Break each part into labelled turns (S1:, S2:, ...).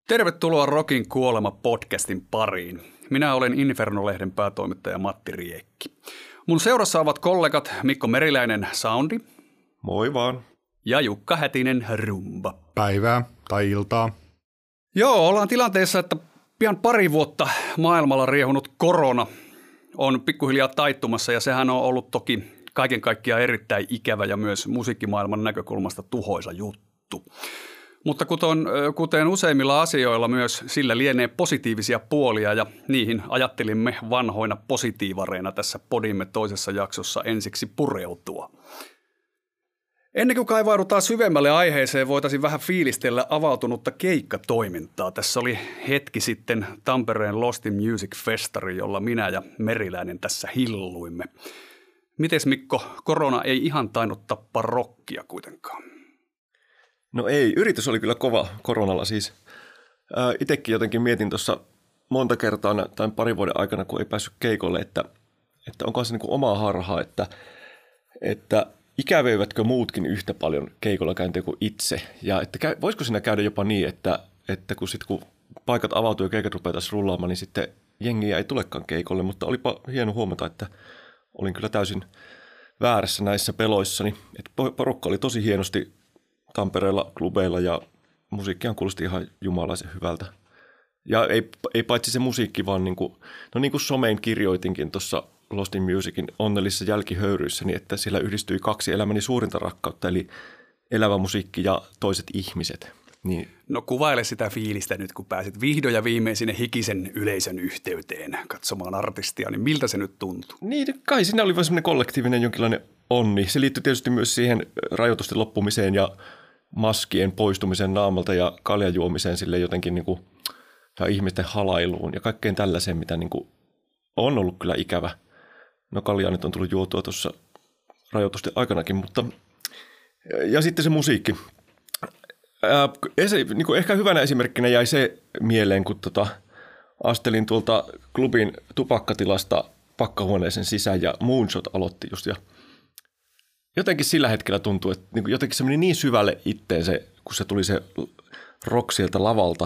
S1: Tervetuloa Rockin kuolema podcastin pariin. Minä olen Inferno-lehden päätoimittaja Matti Riekki. Mun seurassa ovat kollegat Mikko Meriläinen Soundi.
S2: Moi vaan.
S1: Ja Jukka Hätinen Rumba.
S3: Päivää tai iltaa.
S1: Joo, ollaan tilanteessa, että pian pari vuotta maailmalla riehunut korona on pikkuhiljaa taittumassa ja sehän on ollut toki kaiken kaikkiaan erittäin ikävä ja myös musiikkimaailman näkökulmasta tuhoisa juttu. Mutta kuten useimmilla asioilla myös sillä lienee positiivisia puolia ja niihin ajattelimme vanhoina positiivareina tässä podimme toisessa jaksossa ensiksi pureutua. Ennen kuin kaivaudutaan syvemmälle aiheeseen, voitaisiin vähän fiilistellä avautunutta keikkatoimintaa. Tässä oli hetki sitten Tampereen Lost in Music Festari, jolla minä ja Meriläinen tässä hilluimme. Mites Mikko, korona ei ihan tainnut tappaa rockia kuitenkaan?
S2: No ei, yritys oli kyllä kova koronalla siis. Itsekin jotenkin mietin tuossa monta kertaa tämän parin vuoden aikana, kun ei päässyt keikolle, että onko se niin kuin omaa harhaa, että ikävöivätkö muutkin yhtä paljon keikolla käyntiä kuin itse. Ja että voisiko siinä käydä jopa niin, että kun paikat avautuu ja keikat rupeaa taas rullaamaan, niin sitten jengiä ei tulekaan keikolle. Mutta olipa hieno huomata, että olin kyllä täysin väärässä näissä peloissani. Että porukka oli tosi hienosti Tampereella klubeilla ja musiikkihan kuulosti ihan jumalaisen hyvältä. Ja ei paitsi se musiikki, vaan niin kuin somein kirjoitinkin tuossa Lost in Musicin onnellisissa jälkihöyryissäni, että siellä yhdistyi kaksi elämäni suurinta rakkautta, eli elävä musiikki ja toiset ihmiset. Niin.
S1: No kuvaile sitä fiilistä nyt, kun pääsit vihdoin ja viimein sinne hikisen yleisön yhteyteen katsomaan artistia, niin miltä se nyt tuntui?
S2: Niin, kai siinä oli vaan semmoinen kollektiivinen jonkinlainen onni. Se liittyy tietysti myös siihen rajoitusten loppumiseen ja maskien poistumiseen naamalta ja kaljan juomiseen sille jotenkin niin kuin, tai ihmisten halailuun ja kaikkeen tällaiseen, mitä niin kuin on ollut kyllä ikävä. No kaljaa nyt on tullut juotua tuossa rajoitusten aikanakin, mutta ja sitten se musiikki. Niin kuin ehkä hyvänä esimerkkinä jäi se mieleen, kun astelin tuolta klubin tupakkatilasta pakkahuoneeseen sisään ja Moonshot aloitti just ja jotenkin sillä hetkellä tuntui, että jotenkin se meni niin syvälle itteen se, kun se tuli se rock sieltä lavalta.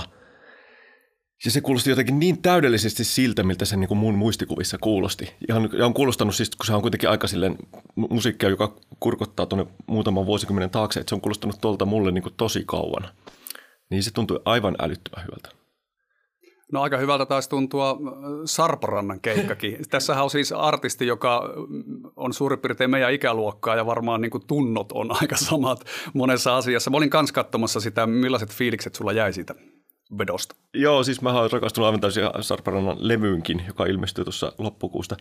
S2: Ja se kuulosti jotenkin niin täydellisesti siltä, miltä se niin kuin mun muistikuvissa kuulosti. Ja on kuulostanut siis, kun se on kuitenkin aika silleen musiikkia, joka kurkottaa tuonne muutaman vuosikymmenen taakse, että se on kuulostanut tuolta mulle niin kuin tosi kauan. Niin se tuntui aivan älyttömän hyvältä.
S1: No aika hyvältä taisi tuntua Sarparannan keikkakin. Tässähän on siis artisti, joka on suurin piirtein meidän ikäluokkaa ja varmaan niin kuin tunnot on aika samat monessa asiassa. Mä olin kans katsomassa sitä, millaiset fiilikset sulla jäi siitä vedosta.
S2: Joo, siis mä oon rakastunut aivan täysin Sarparannan levyynkin, joka ilmestyy tuossa loppukuusta.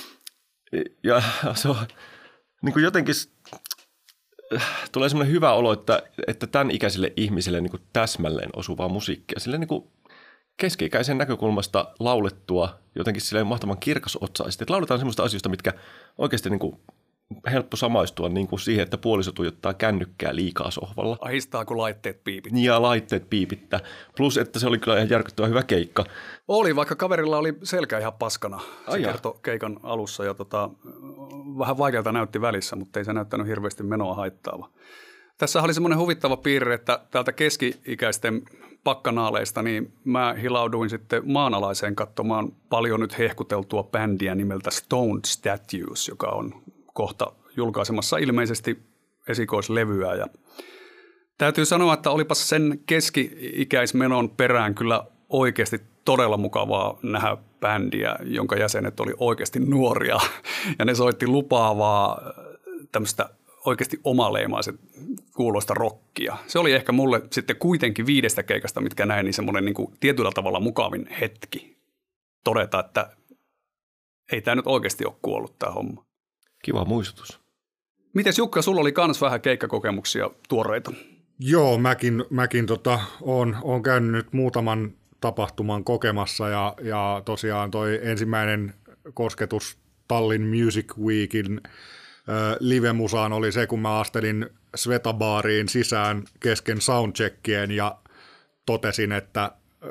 S2: Ja se on niin kuin jotenkin tulee semmoinen hyvä olo, että tämän ikäisille ihmisille niin kuin täsmälleen osuvaa musiikkia. Sille niin kuin keski-ikäisen näkökulmasta laulettua jotenkin silleen mahtavan kirkasotsaisesti. Että lauletaan semmoista asioista, mitkä oikeasti niin kuin helppo samaistua niin kuin siihen, että puoliso tuijottaa kännykkää liikaa sohvalla.
S1: Ahistaa, kun laitteet piipittää.
S2: Ja laitteet piipittää. Plus, että se oli kyllä ihan järkyttävän hyvä keikka.
S1: Oli, vaikka kaverilla oli selkä ihan paskana. Se kertoi keikan alussa ja vähän vaikealta näytti välissä, mutta ei se näyttänyt hirveästi menoa haittaava. Tässä oli semmoinen huvittava piirre, että täältä keski-ikäisten pakkanaaleista, niin mä hilauduin sitten maanalaiseen katsomaan paljon nyt hehkuteltua bändiä nimeltä Stone Statues, joka on kohta julkaisemassa ilmeisesti esikoislevyä. Ja täytyy sanoa, että olipas sen keski-ikäismenon perään kyllä oikeasti todella mukavaa nähdä bändiä, jonka jäsenet oli oikeasti nuoria. Ja ne soitti lupaavaa tämmöistä oikeasti omaleimaisen kuuloista rockia. Se oli ehkä mulle sitten kuitenkin 5 keikasta, mitkä näin, niin semmoinen niin kuin tietyllä tavalla mukavin hetki todeta, että ei tämä nyt oikeasti ole kuollut tämä homma.
S2: Kiva muistutus.
S1: Mites Jukka, sulla oli kans vähän keikkakokemuksia tuoreita?
S3: Joo, mäkin oon käynyt nyt muutaman tapahtuman kokemassa ja tosiaan toi ensimmäinen kosketus Tallinn Music Weekin livemusaan oli se, kun mä astelin Sveta-baariin sisään kesken soundcheckien ja totesin, että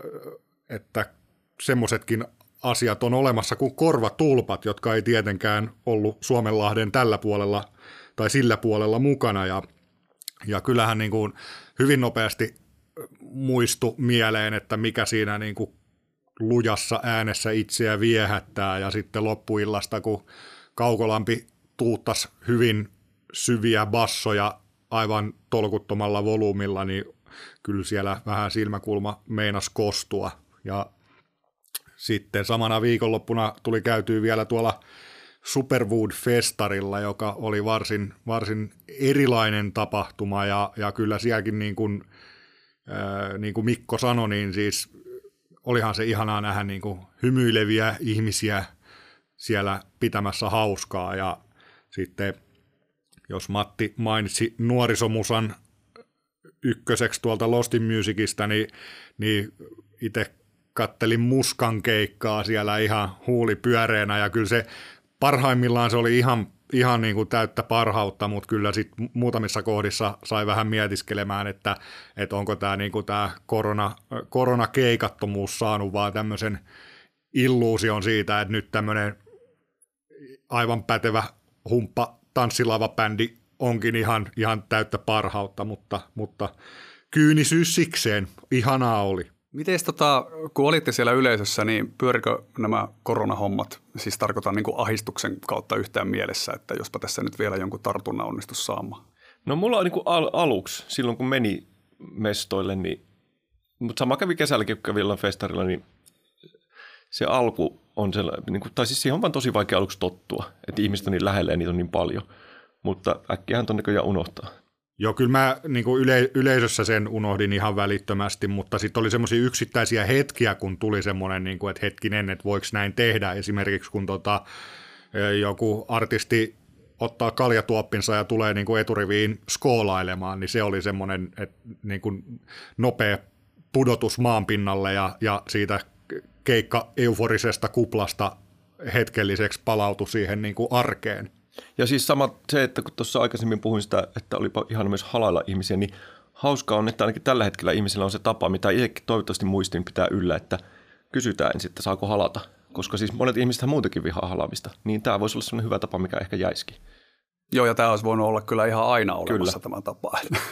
S3: semmoisetkin asiat on olemassa kuin korvatulpat, jotka ei tietenkään ollut Suomenlahden tällä puolella tai sillä puolella mukana. Ja kyllähän niin kuin hyvin nopeasti muistu mieleen, että mikä siinä niin kuin lujassa äänessä itseä viehättää, ja sitten loppuillasta, kun Kaukolampi tuuttasi hyvin syviä bassoja aivan tolkuttomalla volyymilla, niin kyllä siellä vähän silmäkulma meinasi kostua. Ja sitten samana viikonloppuna tuli käytyä vielä tuolla Superwood-festarilla, joka oli varsin erilainen tapahtuma, ja kyllä sielläkin niin kuin Mikko sanoi, niin siis olihan se ihanaa nähdä niin kuin hymyileviä ihmisiä siellä pitämässä hauskaa, ja sitten jos Matti mainitsi nuorisomusan ykköseksi tuolta Lost in Musicista, niin itse kattelin Muskan keikkaa siellä ihan huuli pyöreänä, ja kyllä se parhaimmillaan se oli ihan niin kuin täyttä parhautta, mutta kyllä sitten muutamissa kohdissa sai vähän mietiskelemään, että onko tämä niin kuin tämä koronakeikattomuus saanut vaan tämmöisen illuusion siitä, että nyt tämmöinen aivan pätevä humppa tanssilava-bändi onkin ihan täyttä parhautta, mutta kyynisyys sikseen, ihanaa oli.
S1: Mites kun olitte siellä yleisössä, niin pyörikö nämä koronahommat, siis tarkoitan niin kuin ahdistuksen kautta yhtään mielessä, että jospa tässä nyt vielä jonkun tartunnan onnistu saamaan?
S2: No mulla on niin kuin aluksi, silloin kun meni mestoille, niin, mutta sama kävi kesälläkin, kun kävi festarilla, niin se alku on sellainen, niin kuin, tai siis siihen on vaan tosi vaikea aluksi tottua, että ihmiset on niin lähellä ja niitä on niin paljon, mutta äkkiähän ton näköjään unohtaa.
S3: Joo, kyllä mä niin kuin yleisössä sen unohdin ihan välittömästi, mutta sitten oli semmoisia yksittäisiä hetkiä, kun tuli semmoinen, niin kuin, että hetkinen, että voiko näin tehdä. Esimerkiksi kun joku artisti ottaa kaljatuoppinsa ja tulee niin kuin eturiviin skoolailemaan, niin se oli semmoinen että, niin kuin nopea pudotus maanpinnalle ja siitä keikka-euforisesta kuplasta hetkelliseksi palautui siihen niin kuin arkeen.
S2: Ja siis sama se, että kun tuossa aikaisemmin puhuin sitä, että olipa ihana myös halailla ihmisiä, niin hauskaa on, että ainakin tällä hetkellä ihmisillä on se tapa, mitä itsekin toivottavasti muistin pitää yllä, että kysytään ensin, että saako halata. Koska siis monet ihmiset muutenkin vihaa halaamista, niin tämä voisi olla sellainen hyvä tapa, mikä ehkä jäisikin.
S1: Joo, ja tämä olisi voinut olla kyllä ihan aina olemassa tämä tapa.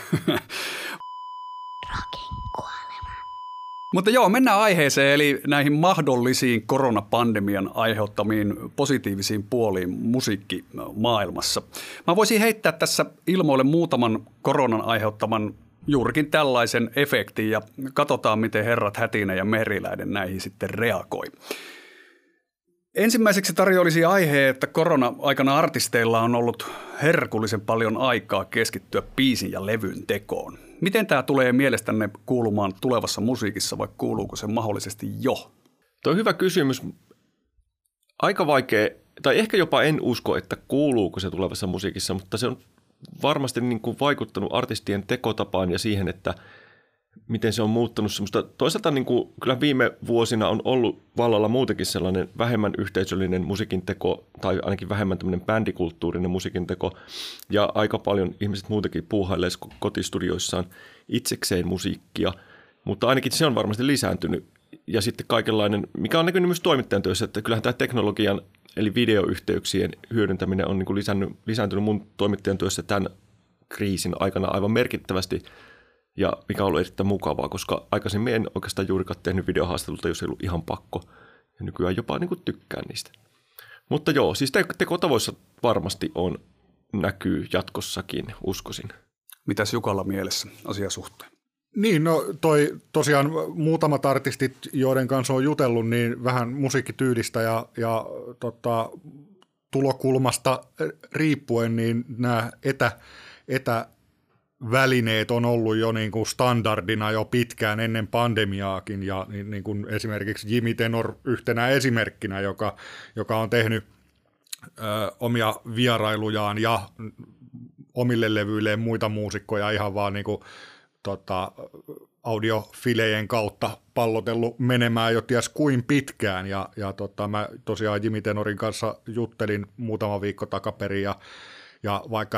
S1: Mutta joo, mennään aiheeseen, eli näihin mahdollisiin koronapandemian aiheuttamiin positiivisiin puoliin musiikkimaailmassa. Mä voisin heittää tässä ilmoille muutaman koronan aiheuttaman juurikin tällaisen efektin, ja katsotaan, miten herrat Hätinen ja Meriläinen näihin sitten reagoi. Ensimmäiseksi tarjoilisi aihe, että korona-aikana artisteilla on ollut herkullisen paljon aikaa keskittyä biisin ja levyn tekoon. Miten tämä tulee mielestänne kuulumaan tulevassa musiikissa, vai kuuluuko se mahdollisesti jo?
S2: Tuo on hyvä kysymys. Aika vaikea, tai ehkä jopa en usko, että kuuluuko se tulevassa musiikissa, mutta se on varmasti niin kuin vaikuttanut artistien tekotapaan ja siihen, että miten se on muuttanut semmoista. Toisaalta niin kuin, kyllä viime vuosina on ollut vallalla muutenkin sellainen vähemmän yhteisöllinen musiikinteko tai ainakin vähemmän tämmöinen bändikulttuurinen musiikinteko, ja aika paljon ihmiset muutenkin puuhailee kotistudioissaan itsekseen musiikkia, mutta ainakin se on varmasti lisääntynyt. Ja sitten kaikenlainen, mikä on näkynyt myös toimittajan työssä, että kyllähän tämä teknologian eli videoyhteyksien hyödyntäminen on niin kuin lisääntynyt mun toimittajan työssä tämän kriisin aikana aivan merkittävästi, ja mikä on ollut erittäin mukavaa, koska aikaisemmin en oikeastaan juurikaan tehnyt videohaastattelulta, jos ei ollut ihan pakko. Ja nykyään jopa niin kuin tykkään niistä. Mutta joo, siis tekotavoissa varmasti näkyy jatkossakin, uskoisin.
S1: Mitäs Jukalla mielessä asiasuhteen?
S3: Niin, no tosiaan muutamat artistit, joiden kanssa on jutellut, niin vähän musiikkityylistä ja tulokulmasta riippuen, niin nämä etävälineet on ollut jo niin kuin standardina jo pitkään ennen pandemiaakin, ja niin kuin esimerkiksi Jimmy Tenor yhtenä esimerkkinä, joka on tehnyt omia vierailujaan ja omille levyilleen muita muusikkoja ihan vaan niin kuin audiofilejen kautta pallotellut menemään jo ties kuin pitkään, ja mä tosiaan Jimmy Tenorin kanssa juttelin muutama viikko takaperin, ja vaikka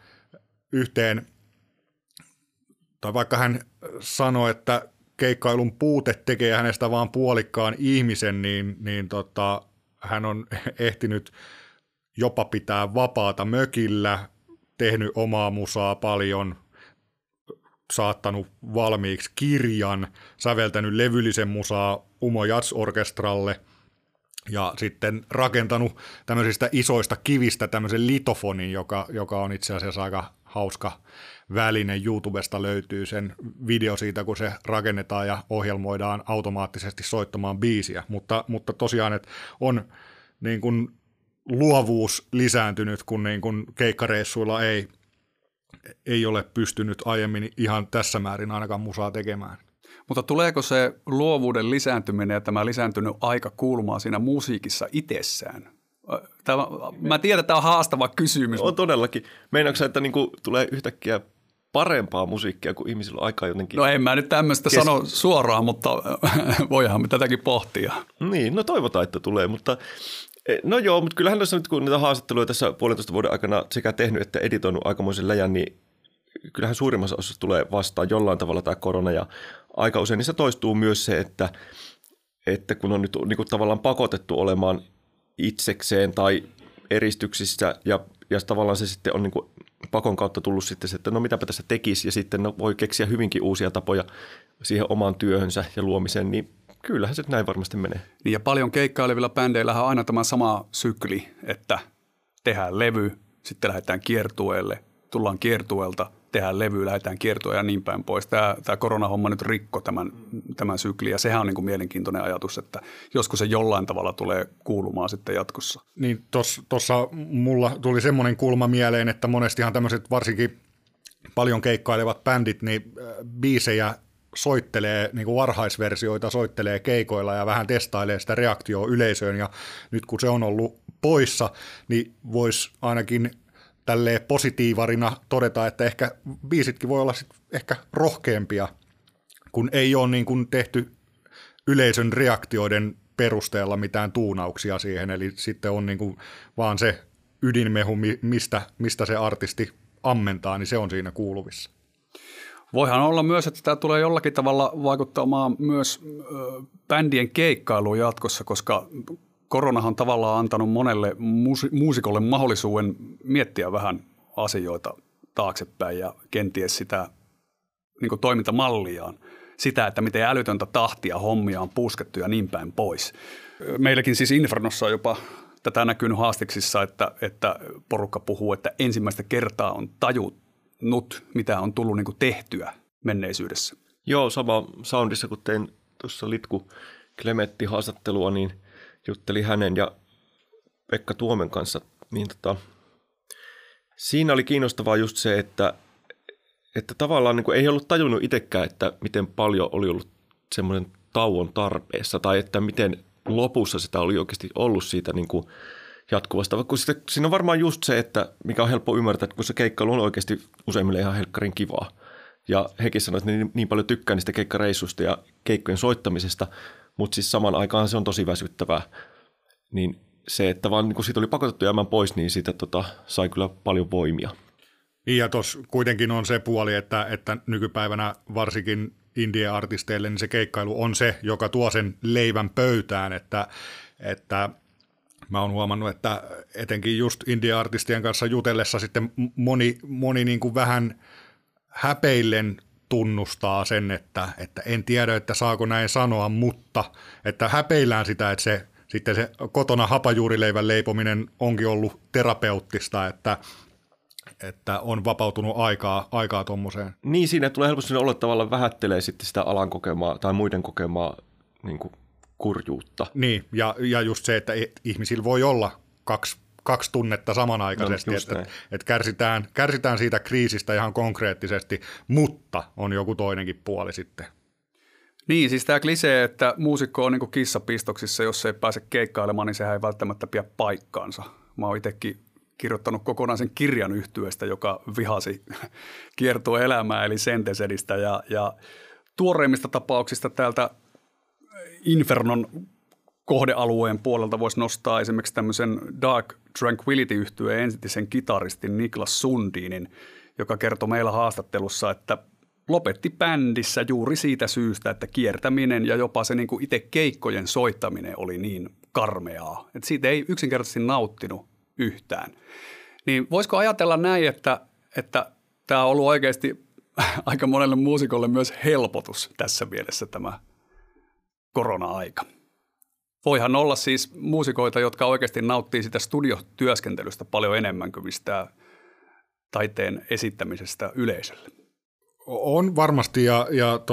S3: hän sanoi, että keikkailun puute tekee hänestä vaan puolikkaan ihmisen, niin hän on ehtinyt jopa pitää vapaata mökillä, tehnyt omaa musaa paljon, saattanut valmiiksi kirjan, säveltänyt levyllisen musaa Umo Jazz-orkestralle ja sitten rakentanut tämmöisistä isoista kivistä tämmöisen litofonin, joka on itse asiassa aika hauska väline. YouTubesta löytyy sen video siitä, kun se rakennetaan ja ohjelmoidaan automaattisesti soittamaan biisiä, mutta tosiaan, että on niin kuin luovuus lisääntynyt, kun niin kuin keikkareissuilla ei ole pystynyt aiemmin ihan tässä määrin ainakaan musaa tekemään.
S1: Mutta tuleeko se luovuuden lisääntyminen ja tämä lisääntynyt aika kuulumaan siinä musiikissa itsessään? Mä tiedän, että tämä on haastava kysymys.
S2: On todellakin. Meinaatko sä, että niinku tulee yhtäkkiä parempaa musiikkia, kun ihmisillä on aikaa jotenkin?
S1: No en mä nyt tämmöistä sano suoraan, mutta voihan me tätäkin pohtia.
S2: Niin, no toivotaan, että tulee, mutta no joo, mutta kyllähän tässä nyt kun niitä haastatteluja tässä 1,5 vuoden aikana sekä tehnyt että editoinut aikamoisen läjän, niin kyllähän suurimmassa osassa tulee vastaan jollain tavalla tämä korona ja aika usein niissä toistuu myös se, että kun on nyt niin kuin tavallaan pakotettu olemaan itsekseen tai eristyksissä ja tavallaan se sitten on niin kuin pakon kautta tullut sitten se, että no mitäpä tässä tekisi ja sitten voi keksiä hyvinkin uusia tapoja siihen omaan työhönsä ja luomiseen, niin kyllähän se näin varmasti menee.
S1: Niin ja paljon keikkailevilla bändeillähän on aina tämä sama sykli, että tehdään levy, sitten lähdetään kiertueelle, tullaan kiertueelta, tehdään levy, lähdetään kiertueelle ja niin päin pois. Tämä koronahomma nyt rikko tämän syklin ja sehän on niin kuin mielenkiintoinen ajatus, että joskus se jollain tavalla tulee kuulumaan sitten jatkossa.
S3: Niin tuossa mulla tuli semmoinen kulma mieleen, että monestihan tämmöiset varsinkin paljon keikkailevat bändit, niin biisejä soittelee, niin kuin varhaisversioita soittelee keikoilla ja vähän testailee sitä reaktioa yleisöön ja nyt kun se on ollut poissa, niin voisi ainakin tälleen positiivarina todeta, että ehkä biisitkin voi olla ehkä rohkeampia, kun ei ole niin kuin tehty yleisön reaktioiden perusteella mitään tuunauksia siihen, eli sitten on niin kuin vaan se ydinmehu, mistä se artisti ammentaa, niin se on siinä kuuluvissa.
S1: Voihan olla myös, että tämä tulee jollakin tavalla vaikuttamaan myös bändien keikkailuun jatkossa, koska koronahan on tavallaan antanut monelle muusikolle mahdollisuuden miettiä vähän asioita taaksepäin ja kenties sitä niin kuin toimintamalliaan, sitä, että miten älytöntä tahtia hommia on puskettu ja niin päin pois. Meilläkin siis Infernossa on jopa tätä näkynyt haastiksissa, että porukka puhuu, että ensimmäistä kertaa on tajunnut, mitä on tullut niin kuin tehtyä menneisyydessä.
S2: Joo, sama soundissa, kun tein tuossa Litku Klemetti haastattelua, niin jutteli hänen ja Pekka Tuomen kanssa, niin siinä oli kiinnostavaa just se, että tavallaan niin kuin ei ollut tajunnut itsekään, että miten paljon oli ollut semmoinen tauon tarpeessa tai että miten lopussa sitä oli oikeasti ollut siitä niin kuin jatkuvasta. Kun siinä on varmaan just se, että mikä on helppo ymmärtää, että kun se keikkailu on oikeasti useimmille ihan helkkarin kivaa. Ja hekin sanoivat, että niin paljon tykkää niistä keikkareissuista ja keikkojen soittamisesta, mutta siis saman aikaan se on tosi väsyttävää. Niin se, että vaan niin kun siitä oli pakotettu jäämään pois, niin siitä sai kyllä paljon voimia.
S3: Ja tuossa kuitenkin on se puoli, että nykypäivänä varsinkin indie-artisteille niin se keikkailu on se, joka tuo sen leivän pöytään, että mä oon huomannut, että etenkin just indie-artistien kanssa jutellessa sitten moni niin kuin vähän häpeillen tunnustaa sen, että en tiedä, että saako näin sanoa, mutta että häpeillään sitä, että sitten se kotona hapajuurileivän leipominen onkin ollut terapeuttista, että on vapautunut aikaa tuommoiseen.
S2: Niin, siinä tulee helposti olla tavallaan vähättelee sitten sitä alan kokemaa tai muiden kokemaa niin kuin kurjuutta.
S3: Niin, ja just se, että ihmisillä voi olla kaksi tunnetta samanaikaisesti, no, että kärsitään siitä kriisistä ihan konkreettisesti, mutta on joku toinenkin puoli sitten.
S1: Niin, siis tämä klisee, että muusikko on niin kuin kissapistoksissa, jos ei pääse keikkailemaan, niin sehän ei välttämättä pidä paikkaansa. Mä oon itsekin kirjoittanut kokonaisen kirjan yhtyeestä, joka vihasi kiertueelämää, eli Sentesedistä, ja tuoreimmista tapauksista täältä Infernon kohdealueen puolelta voisi nostaa esimerkiksi tämmöisen Dark Tranquility-yhtyeen entisen kitaristin Niklas Sundinin, joka kertoi meillä haastattelussa, että lopetti bändissä juuri siitä syystä, että kiertäminen ja jopa se niin kuin itse keikkojen soittaminen oli niin karmeaa, että siitä ei yksinkertaisesti nauttinut yhtään. Niin voisiko ajatella näin, että tämä on ollut oikeasti aika monelle muusikolle myös helpotus tässä mielessä tämä korona-aika. Voihan olla siis muusikoita, jotka oikeasti nauttii sitä studiotyöskentelystä paljon enemmän kuin mistä taiteen esittämisestä yleisölle.
S3: On varmasti ja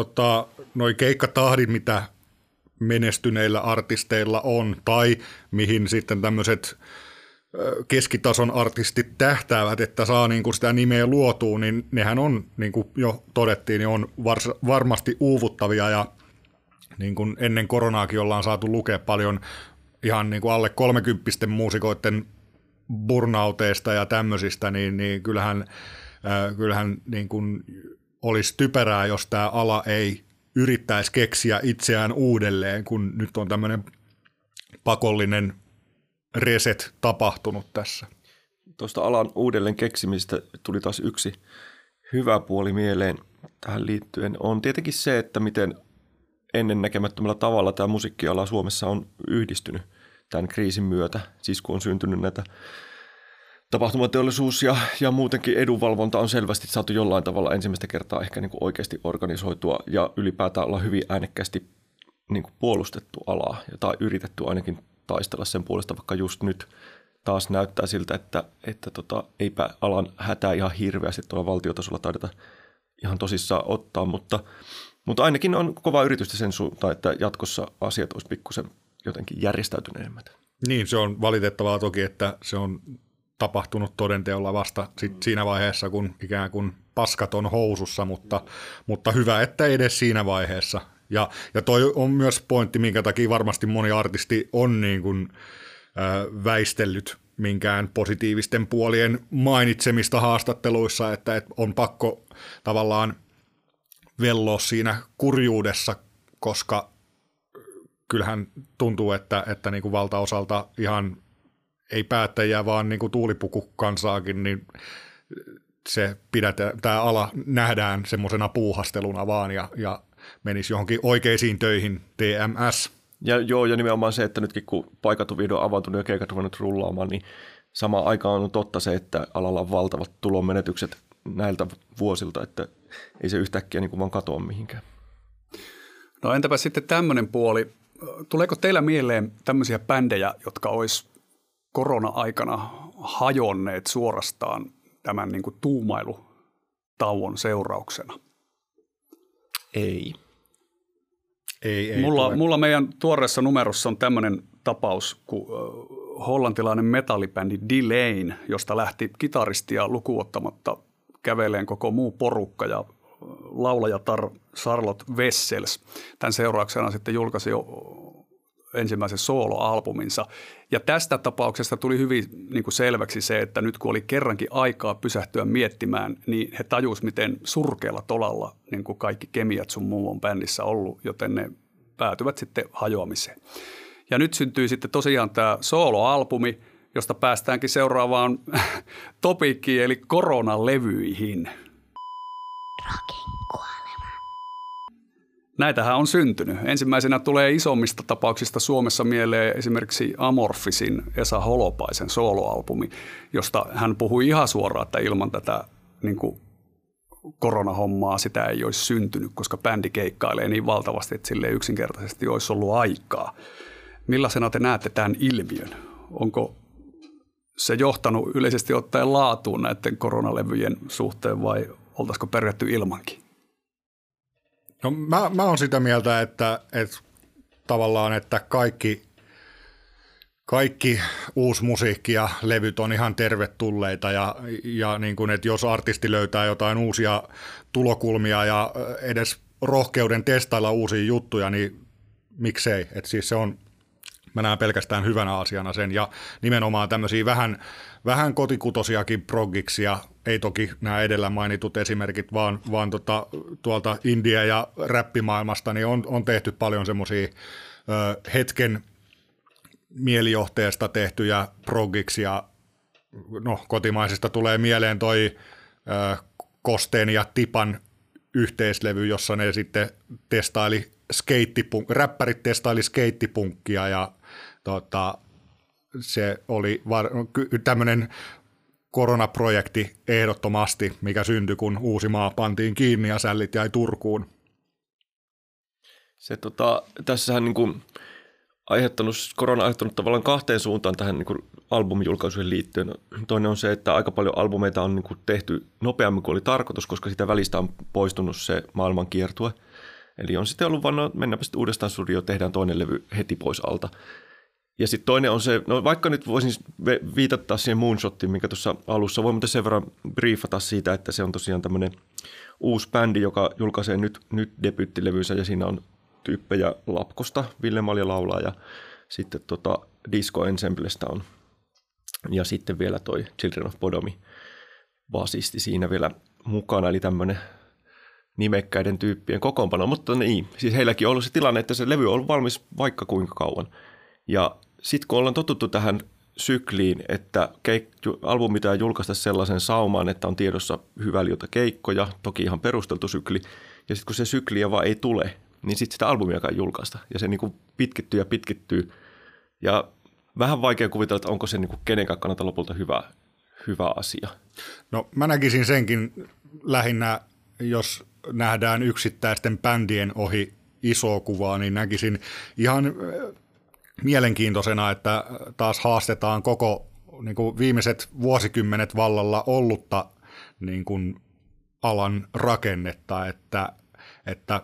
S3: noi keikkatahdit, mitä menestyneillä artisteilla on tai mihin sitten tämmöiset keskitason artistit tähtäävät, että saa niin kuin sitä nimeä luotua, niin nehän on, niin kuin jo todettiin, niin on varmasti uuvuttavia ja niin kuin ennen koronaakin ollaan saatu lukea paljon ihan niin kuin alle 30 muusikoiden burnouteista ja tämmöisistä, niin kyllähän niin kuin olisi typerää, jos tämä ala ei yrittäisi keksiä itseään uudelleen, kun nyt on tämmöinen pakollinen reset tapahtunut tässä.
S2: Tuosta alan uudelleen keksimistä tuli taas yksi hyvä puoli mieleen tähän liittyen. On tietenkin se, että miten ennennäkemättömällä tavalla tämä musiikkiala Suomessa on yhdistynyt tämän kriisin myötä. Siis kun on syntynyt näitä tapahtumateollisuus ja muutenkin edunvalvonta on selvästi saatu jollain tavalla ensimmäistä kertaa ehkä niin kuin oikeasti organisoitua ja ylipäätään olla hyvin äänekkäästi niin kuin puolustettu alaa tai yritetty ainakin taistella sen puolesta, vaikka just nyt taas näyttää siltä, että eipä alan hätää ihan hirveästi tuolla valtiotasolla taideta ihan tosissaan ottaa, mutta ainakin on kova yritystä sen suuntaan, että jatkossa asiat olisi pikkusen jotenkin järjestäytyneemmät.
S3: Niin, se on valitettavaa toki, että se on tapahtunut todenteolla vasta siinä vaiheessa, kun ikään kuin paskat on housussa, mutta hyvä, että edes siinä vaiheessa. Ja toi on myös pointti, minkä takia varmasti moni artisti on niin kuin, väistellyt minkään positiivisten puolien mainitsemista haastatteluissa, että on pakko tavallaan velloa siinä kurjuudessa, koska kyllähän tuntuu, että niin kuin valtaosalta ihan ei päättäjiä, vaan niin kuin tuulipukukansaakin, niin tämä ala nähdään semmoisena puuhasteluna vaan ja menisi johonkin oikeisiin töihin, TMS.
S2: Ja nimenomaan se, että nytkin kun paikat on vihdoin avautunut ja keikat ruvennut rullaamaan, niin samaan aikaan on totta se, että alalla on valtavat tulonmenetykset näiltä vuosilta, että ei se yhtäkkiä niin kuin vaan katoa mihinkään.
S1: No entäpä sitten tämmöinen puoli. Tuleeko teillä mieleen tämmöisiä bändejä, jotka olisi korona-aikana hajonneet suorastaan tämän niin kuin tuumailutauon seurauksena?
S2: Ei.
S1: Mulla meidän tuoreessa numerossa on tämmöinen tapaus, kun hollantilainen metallibändi Delain, josta lähti kitaristia lukuottamatta käveleen koko muu porukka ja laulajatar Charlotte Wessels. Tämän seurauksena sitten julkaisi jo ensimmäisen soloalbuminsa. Ja tästä tapauksesta tuli hyvin niin kuin selväksi se, että nyt kun oli kerrankin aikaa pysähtyä miettimään, niin he tajusivat, miten surkealla tolalla niin kuin kaikki kemiat sun muu on bändissä ollut, joten ne päätyvät sitten hajoamiseen. Ja nyt syntyy sitten tosiaan tämä soloalbumi, josta päästäänkin seuraavaan topiikkiin, eli koronalevyihin. Näitähän on syntynyt. Ensimmäisenä tulee isommista tapauksista Suomessa mieleen esimerkiksi Amorphisin Esa Holopaisen soloalbumi, josta hän puhui ihan suoraan, että ilman tätä niin kuin koronahommaa sitä ei olisi syntynyt, koska bändi keikkailee niin valtavasti, että sille ei yksinkertaisesti olisi ollut aikaa. Millaisena te näette tämän ilmiön? Onko se johtanut yleisesti ottaen laatuun näiden koronalevyjen suhteen vai oltaisiko pärjätty ilmankin?
S3: No mä oon sitä mieltä, että tavallaan, että kaikki uusi musiikki ja levyt on ihan tervetulleita ja niin kuin, että jos artisti löytää jotain uusia tulokulmia ja edes rohkeuden testailla uusia juttuja, niin miksei. Että siis se on, mä näen pelkästään hyvänä asiana sen ja nimenomaan tämmöisiä vähän kotikutosiakin proggiksia, ei toki nämä edellä mainitut esimerkit, vaan tuolta India- ja räppimaailmasta, niin on tehty paljon semmoisia hetken mielijohteesta tehtyjä proggiksia. No, kotimaisista tulee mieleen toi Kosteen ja Tipan yhteislevy, jossa ne sitten testaili räppärit testaili skeittipunkkia ja se oli tämmöinen koronaprojekti ehdottomasti, mikä syntyi, kun Uusimaa pantiin kiinni ja sällit jäi Turkuun.
S2: Se tässähän niin kuin korona on aiheuttanut tavallaan kahteen suuntaan tähän niin kuin albumijulkaisujen liittyen. Toinen on se, että aika paljon albumeita on niin kuin tehty nopeammin kuin oli tarkoitus, koska sitä välistä on poistunut se maailman kiertue. Eli on sitten ollut vaan, mennäänpä sitten uudestaan studioon, tehdään toinen levy heti pois alta. Ja sitten toinen on se, no vaikka nyt voisin viitata siihen Moonshottiin, minkä tuossa alussa, voin sen verran briefata siitä, että se on tosiaan tämmöinen uusi bändi, joka julkaisee nyt debyyttilevynsä ja siinä on tyyppejä Lapkosta, Ville Malja laulaa ja sitten Disco Ensemblestä on ja sitten vielä toi Children of Bodomi basisti siinä vielä mukana, eli tämmöinen nimekkäiden tyyppien kokoonpano, mutta niin, siis heilläkin on ollut se tilanne, että se levy on ollut valmis vaikka kuinka kauan. Ja sitten kun ollaan totuttu tähän sykliin, että albumi pitää julkaista sellaisen saumaan, että on tiedossa hyvä liuta keikkoja, toki ihan perusteltu sykli, ja sitten kun se sykliä vaan ei tule, niin sitten sitä albumiakaan julkaista, ja se niin kuin pitkittyy ja pitkittyy, ja vähän vaikea kuvitella, että onko se niin kuin kenenkään kannalta lopulta hyvä asia.
S3: No mä näkisin senkin lähinnä, jos nähdään yksittäisten bändien ohi isoa kuvaa, niin näkisin ihan mielenkiintoisena, että taas haastetaan koko niin kuin viimeiset vuosikymmenet vallalla ollutta niin kuin alan rakennetta, että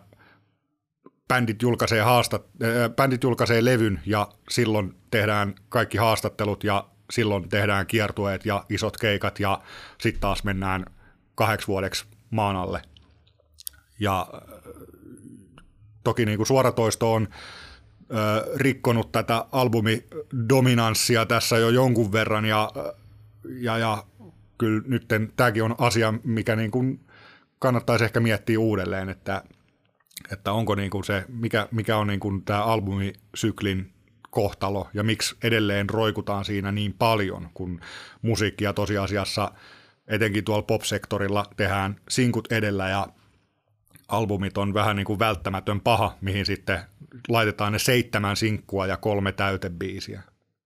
S3: bändit julkaisee levyn ja silloin tehdään kaikki haastattelut ja silloin tehdään kiertueet ja isot keikat ja sitten taas mennään 8 vuodeksi maan alle. Ja toki niin kuin suoratoisto on rikkonut tätä albumidominanssia tässä jo jonkun verran ja kyllä nyt tämäkin on asia, mikä niin kuin kannattaisi ehkä miettiä uudelleen, että onko niin kuin se, mikä on niin kuin tämä albumisyklin kohtalo ja miksi edelleen roikutaan siinä niin paljon, kun musiikkia tosiasiassa etenkin tuolla pop-sektorilla tehdään sinkut edellä ja albumit on vähän niin kuin välttämätön paha, mihin sitten laitetaan ne 7 sinkkua ja 3 täytebiisiä.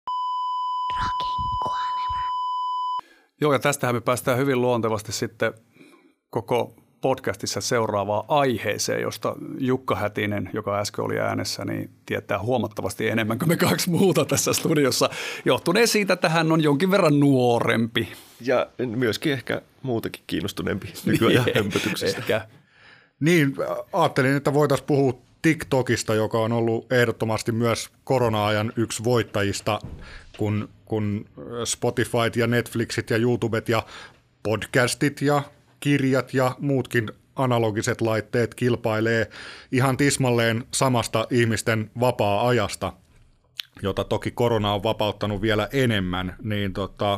S1: Joo, ja tästähän me päästään hyvin luontevasti sitten koko podcastissa seuraavaan aiheeseen, josta Jukka Hätinen, joka äsken oli äänessä, niin tietää huomattavasti enemmän kuin me 2 muuta tässä studiossa, johtuneen siitä, että hän on jonkin verran nuorempi.
S2: Ja myöskin ehkä muutakin kiinnostuneempi nykyajan hömpötyksestä.
S1: Ehkä.
S3: Niin, ajattelin, että voitaisiin puhua TikTokista, joka on ollut ehdottomasti myös korona-ajan yksi voittajista, kun Spotifyt ja Netflixit ja YouTubet ja podcastit ja kirjat ja muutkin analogiset laitteet kilpailee ihan tismalleen samasta ihmisten vapaa-ajasta, jota toki korona on vapauttanut vielä enemmän, niin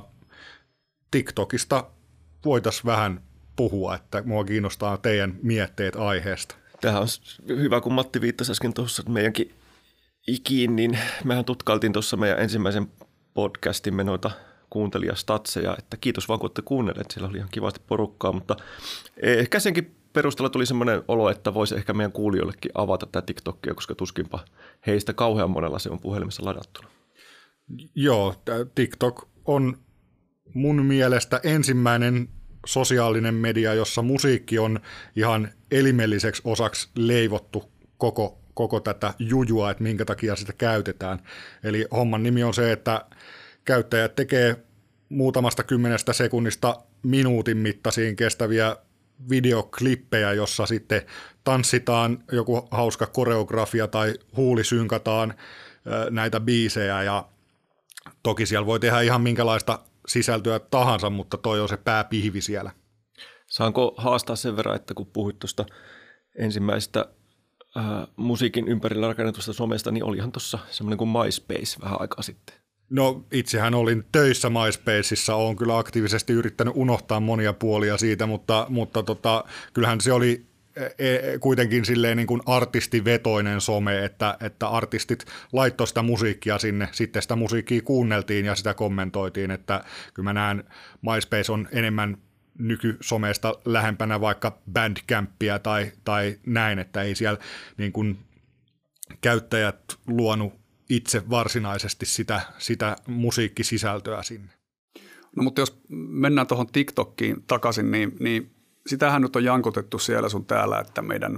S3: TikTokista voitaisiin vähän puhua, että mua kiinnostaa teidän mietteet aiheesta.
S2: Tämähän on hyvä, kun Matti viittasi äsken tuossa meidänkin ikiin, niin mehän tutkailtiin tuossa meidän ensimmäisen podcastimme noita kuuntelijastatseja, että kiitos vaan kun olette kuunnelleet, siellä oli ihan kivasti porukkaa, mutta ehkä senkin perusteella tuli semmoinen olo, että voisi ehkä meidän kuulijoillekin avata tämä TikTokia, koska tuskinpa heistä kauhean monella se on puhelimessa ladattuna.
S3: Joo, TikTok on mun mielestä ensimmäinen sosiaalinen media, jossa musiikki on ihan elimelliseksi osaksi leivottu koko tätä jujua, että minkä takia sitä käytetään. Eli homman nimi on se, että käyttäjät tekee muutamasta 10 sekunnista minuutin mittaisiin kestäviä videoklippejä, jossa sitten tanssitaan joku hauska koreografia tai huulisynkataan näitä biisejä ja toki siellä voi tehdä ihan minkälaista sisältöä tahansa, mutta toi on se pääpihvi siellä.
S2: Saanko haastaa sen verran, että kun puhuit tuosta ensimmäisestä musiikin ympärillä rakennetusta somesta, niin olihan tuossa semmoinen kuin MySpace vähän aikaa sitten.
S3: No itsehän olin töissä MySpaceissa, olen kyllä aktiivisesti yrittänyt unohtaa monia puolia siitä, mutta kyllähän se oli kuitenkin silleen niin kuin artistivetoinen some, että artistit laittoi sitä musiikkia sinne, sitten sitä musiikkia kuunneltiin ja sitä kommentoitiin, että kyllä mä näen MySpace on enemmän nykysomesta lähempänä vaikka Bandcampia tai näin, että ei siellä niin kuin käyttäjät luonut itse varsinaisesti sitä musiikkisisältöä sinne.
S1: No mutta jos mennään tuohon TikTokkiin takaisin, niin sitähän nyt on jankotettu siellä sun täällä, että meidän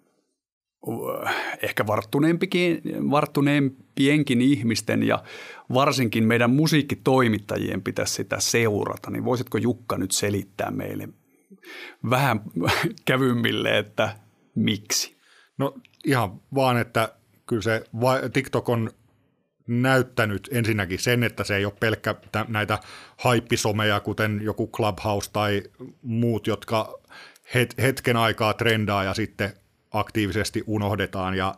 S1: ehkä varttuneempienkin ihmisten ja varsinkin meidän musiikkitoimittajien pitäisi sitä seurata. Niin voisitko Jukka nyt selittää meille vähän kävymmille, että miksi?
S3: No ihan vaan, että kyllä se TikTok on näyttänyt ensinnäkin sen, että se ei ole pelkkä näitä haippisomeja, kuten joku Clubhouse tai muut, jotka hetken aikaa trendaa ja sitten aktiivisesti unohdetaan. Ja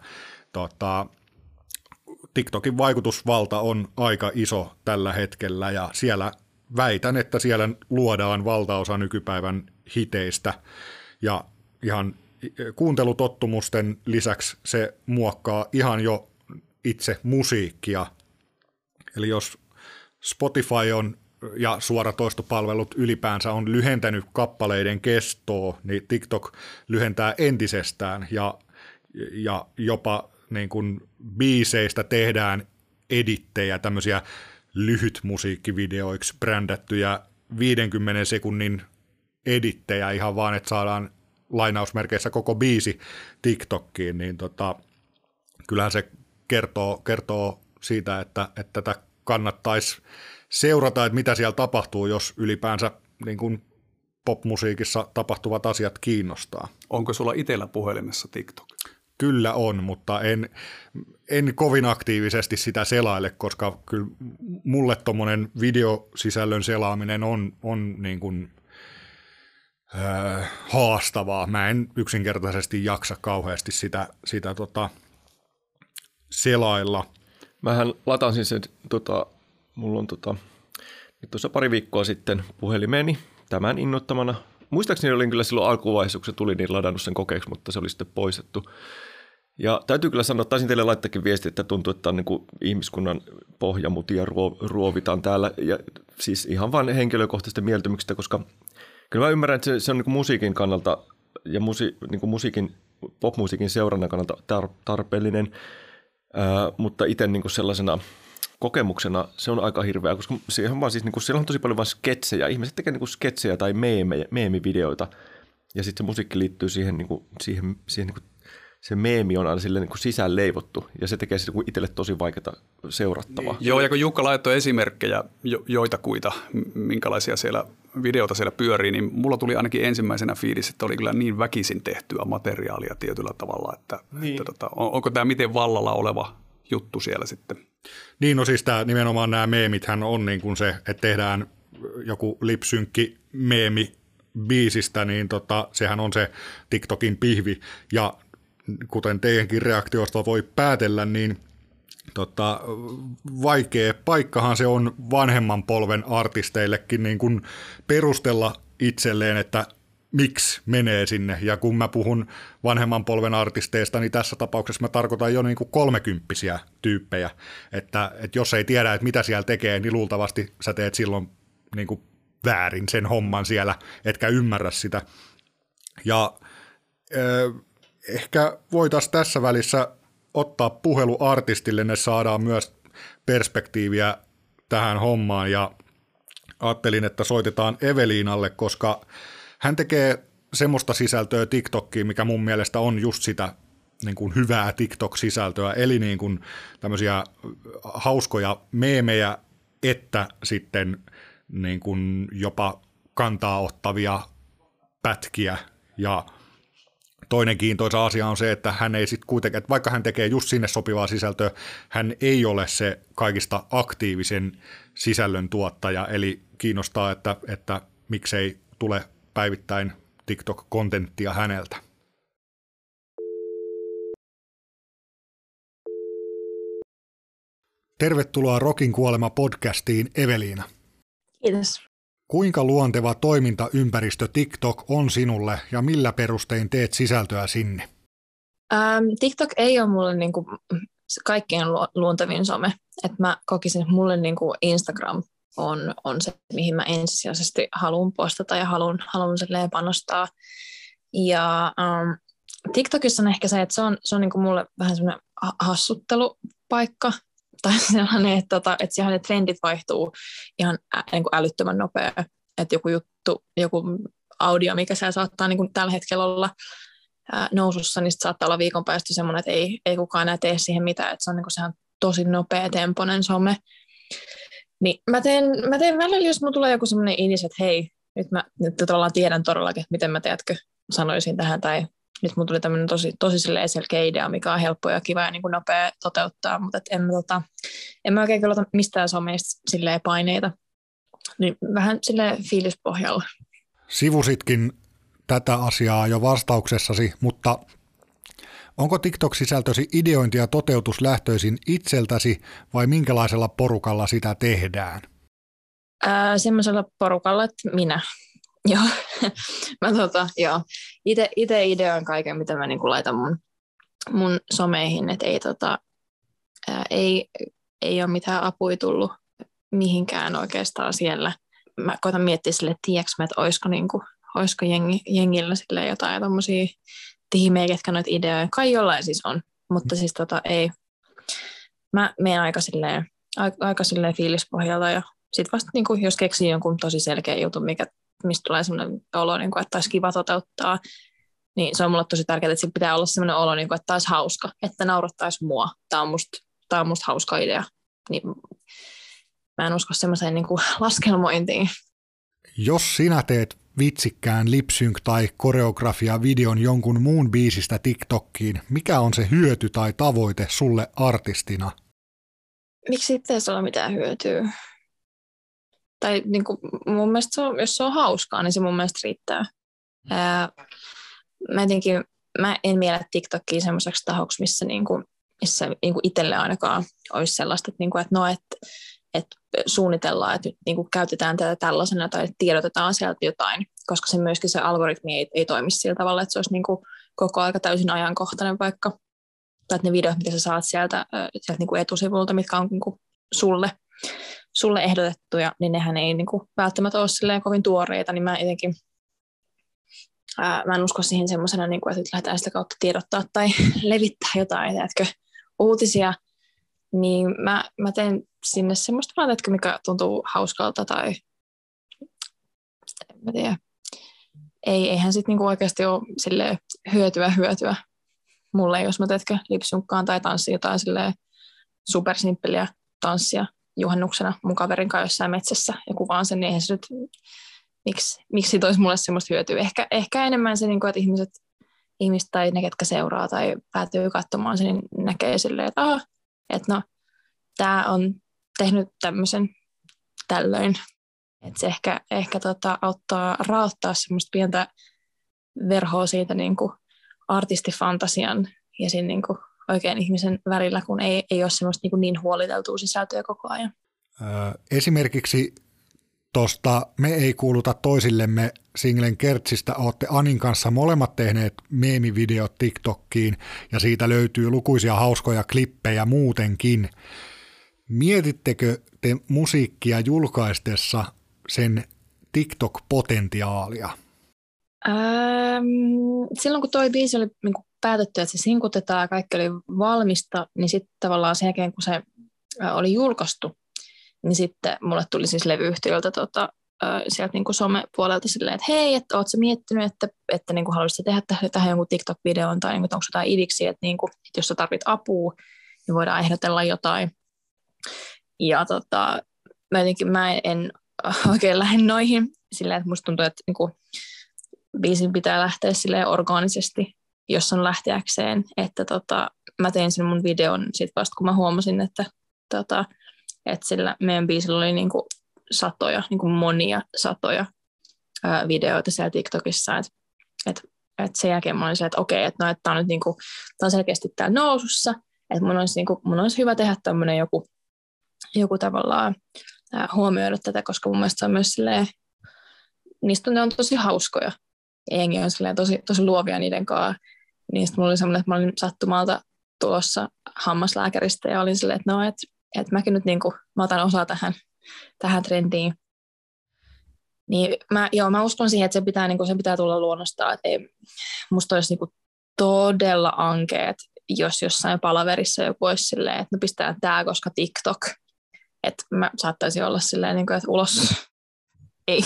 S3: TikTokin vaikutusvalta on aika iso tällä hetkellä ja siellä väitän, että siellä luodaan valtaosa nykypäivän hiteistä ja ihan kuuntelutottumusten lisäksi se muokkaa ihan jo itse musiikkia. Eli jos Spotify on ja suoratoistopalvelut ylipäänsä on lyhentänyt kappaleiden kestoa, niin TikTok lyhentää entisestään ja jopa niin kuin biiseistä tehdään edittejä, tämmöisiä lyhytmusiikkivideoiksi brändättyjä 50 sekunnin edittejä ihan vaan, että saadaan lainausmerkeissä koko biisi TikTokkiin, niin kyllähän se kertoo siitä, että tätä kannattaisi seurata, että mitä siellä tapahtuu, jos ylipäänsä niin kuin popmusiikissa tapahtuvat asiat kiinnostaa.
S1: Onko sulla itsellä puhelimessa TikTok?
S3: Kyllä on, mutta en kovin aktiivisesti sitä selaile, koska kyllä mulle tommonen videosisällön selaaminen on niin kuin haastavaa. Mä en yksinkertaisesti jaksa kauheasti sitä selailla.
S2: Mähän latasin sen, mulla on nyt tuossa pari viikkoa sitten puhelimeeni tämän innoittamana. Muistaakseni olin kyllä silloin alkuvaiheessa, kun se tuli, niin ladannut sen kokeeksi, mutta se oli sitten poistettu. Ja täytyy kyllä sanoa, taisin teille laittaakin viesti, että tuntuu, että on niin kuin ihmiskunnan pohjamutia ruovitaan täällä. Ja siis ihan vain henkilökohtaisista mieltymyksistä, koska kyllä mä ymmärrän, että se on niin kuin musiikin kannalta ja niin kuin popmusiikin seurannan kannalta tarpeellinen, mutta itse niin kuin sellaisena kokemuksena se on aika hirveä, koska siellä on tosi paljon vain sketsejä. Ihmiset tekee niin kuin sketsejä tai meemivideoita ja sitten se musiikki liittyy siihen, niin kuin se meemi on aina silleen niin kuin sisään leivottu ja se tekee sitten itselle tosi vaikeaa seurattavaa.
S1: Niin. Joo, ja kun Jukka laittoi esimerkkejä joitakuita, minkälaisia siellä videota siellä pyörii, niin mulla tuli ainakin ensimmäisenä fiilis, että oli kyllä niin väkisin tehtyä materiaalia tietyllä tavalla, että onko tämä miten vallalla oleva juttu siellä sitten?
S3: Niin, no siis nimenomaan nämä meemithän on niin kuin se, että tehdään joku lipsynkki meemi biisistä, niin sehän on se TikTokin pihvi, ja kuten teidänkin reaktiosta voi päätellä, niin vaikea paikkahan se on vanhemman polven artisteillekin niin kuin perustella itselleen, että miksi menee sinne. Ja kun mä puhun vanhemman polven artisteista, niin tässä tapauksessa mä tarkoitan jo niin kuin 30-vuotiaita tyyppejä. Että jos ei tiedä, että mitä siellä tekee, niin luultavasti sä teet silloin niin kuin väärin sen homman siellä, etkä ymmärrä sitä. Ja ehkä voitaisiin tässä välissä ottaa puhelu artistille, ne saadaan myös perspektiiviä tähän hommaan. Ja ajattelin, että soitetaan Eveliinalle, koska hän tekee semmoista sisältöä TikTokiin, mikä mun mielestä on just sitä niin kuin hyvää TikTok-sisältöä, eli niin kuin tämmöisiä hauskoja meemejä, että sitten niin kuin jopa kantaa ottavia pätkiä. Ja toinen kiintoisa asia on se, että hän ei sitten kuitenkin, että vaikka hän tekee just sinne sopivaa sisältöä, hän ei ole se kaikista aktiivisen sisällön tuottaja, eli kiinnostaa, että miksei tule päivittäin TikTok-kontenttia häneltä. Tervetuloa Rokin kuolema podcastiin, Eveliina.
S4: Kiitos.
S3: Kuinka luonteva toimintaympäristö TikTok on sinulle ja millä perustein teet sisältöä sinne?
S4: TikTok ei ole mulle niinku kaikkein luontevin some. Et mä kokisin, että mulle niinku Instagram on se, mihin mä ensisijaisesti haluan postata ja haluan silleen panostaa. Ja TikTokissa on ehkä se, että se on niinku mulle vähän semmoinen hassuttelupaikka, tai sellainen, että siellä ne trendit vaihtuu ihan niin kuin älyttömän nopea. Että joku juttu, joku audio, mikä siellä saattaa niin kuin tällä hetkellä olla nousussa, niin saattaa olla viikon päästä semmoinen, että ei kukaan enää tee siihen mitään, että se on niin kuin sehän tosi nopea temponen some. Niin mä teen välillä, jos mulla tulee joku semmoinen idis, että hei, nyt tavallaan tiedän todellakin, että miten mä teetkö sanoisin tähän, tai nyt mulla tuli tämmöinen tosi selkeä idea, mikä on helppo ja kiva ja niin kuin nopea toteuttaa, mutta en mä oikein kyllä ota mistään someista silleen paineita, niin vähän silleen fiilispohjalla.
S3: Sivusitkin tätä asiaa jo vastauksessasi, mutta onko TikTok-sisältösi ideointi ja toteutus lähtöisin itseltäsi vai minkälaisella porukalla sitä tehdään?
S4: Semmoisella porukalla, että minä. Joo. Joo. Itse ideoin kaiken, mitä mä niinku laitan mun someihin, että ei ole mitään apua tullut mihinkään oikeastaan siellä. Mä koitan miettiä sille, että tiedätkö mä, että olisiko jengillä sille jotain tommosia tiimejä, ketkä noita ideoja. Kai jollain siis on, mutta siis ei. Mä menen aika silleen fiilispohjalta ja sit vasta niinku, jos keksii jonkun tosi selkeä jutun, mistä tulee sellainen olo, niin kuin, että olisi kiva toteuttaa, niin se on mulle tosi tärkeää, että sillä pitää olla sellainen olo, niin kuin, että tämä olisi hauska, että naurattaisi mua. Tämä on musta hauska idea. Niin, mä en usko semmoiseen niin kuin laskelmointiin.
S3: Jos sinä teet vitsikkään lip-sync- tai koreografia-videon jonkun muun biisistä TikTokkiin, mikä on se hyöty tai tavoite sulle artistina?
S4: Miksi sitten ei ole mitään hyötyä? Tai niin kuin, mun mielestä jos se on hauskaa, niin se mun mielestä riittää. Mä en miele TikTokia semmoiseksi tahoksi, missä itselle ainakaan olisi sellaista, että suunnitellaan, että nyt niin kuin käytetään tätä tällaisena tai tiedotetaan sieltä jotain, koska se myöskin se algoritmi ei toimi sillä tavalla, että se olisi niin kuin koko aika täysin ajankohtainen vaikka, tai että ne videot, mitä sä saat sieltä niin kuin etusivulta, mitkä on niin kuin sulle ehdotettuja, niin nehän ei niin kuin välttämättä ole silleen kovin tuoreita, niin mä en usko siihen semmoisena, niin että lähdetään sitä kautta tiedottaa tai levittää jotain, uutisia, niin mä teen sinne semmoista vaan, mikä tuntuu hauskalta tai en tiedä. Eihän sitten niinku oikeasti ole silleen hyötyä mulle, jos mä teetkö lipsunkkaan tai tanssia jotain silleen supersimppeliä tanssia juhannuksena mun kaverin kanssa jossain metsässä ja kuvaan sen, niin eihän se nyt, miksi toisi mulle semmoista hyötyä. Ehkä enemmän se, että ihmiset tai ne, ketkä seuraa tai päätyy katsomaan sen, niin näkee silleen, että no, tää on tehnyt tämmöisen tällöin. Että se ehkä auttaa raottaa semmoista pientä verhoa siitä niin kuin artistifantasian ja siinä niin kuin oikein ihmisen välillä, kun ei ole semmoista niin huoliteltua sisältöä koko ajan.
S3: Esimerkiksi tuosta Me ei kuuluta toisillemme singlen Kertsistä olette Anin kanssa molemmat tehneet meemivideot TikTokkiin ja siitä löytyy lukuisia hauskoja klippejä muutenkin. Mietittekö te musiikkia julkaistessa sen TikTok-potentiaalia?
S4: Silloin kun toi biisi oli niin päätetty, että se sinkutetaan ja kaikki oli valmista, niin sitten tavallaan sen jälkeen, kun se oli julkaistu, niin sitten mulle tuli siis levyyhtiöltä sieltä niin kuin somepuolelta silleen, että hei, että ootko sä miettinyt, että niin kuin haluaisit tehdä tähän jonkun TikTok-videon tai niin kuin, onko jotain idiksi, että, niin kuin, että jos sä tarvit apua, niin voidaan ehdotella jotain. Ja mä en oikein lähde noihin silleen, että musta tuntuu, että niin kuin, biisin pitää lähteä silleen orgaanisesti, jos on lähteäkseen, että mä tein sen mun videon sit vasta, kun mä huomasin, että sillä meidän biisillä oli niinku satoja, niinku monia satoja videoita siellä TikTokissa, että sen jälkeen mä olin silleen, että okei, että tää on nyt niinku, tää on selkeästi täällä nousussa, että mun olisi hyvä tehdä tämmönen joku tavallaan huomioida tätä, koska mun mielestä se on myös silleen, niistä ne on tosi hauskoja, ja jengi on silleen tosi luovia niiden kanssa, niin sitten mulla oli semmoinen, että mä olin sattumalta tulossa hammaslääkäristä, ja olin silleen, että no, että mäkin nyt niinku, mä otan osaa tähän trendiin. Niin mä uskon siihen, että se pitää tulla luonnostaan. Että musta olisi niinku todella ankeet, jos jossain palaverissa joku olisi silleen, että no pistetään tämä, koska TikTok. Että mä saattaisin olla silleen, niin kuin, että ulos. Ei.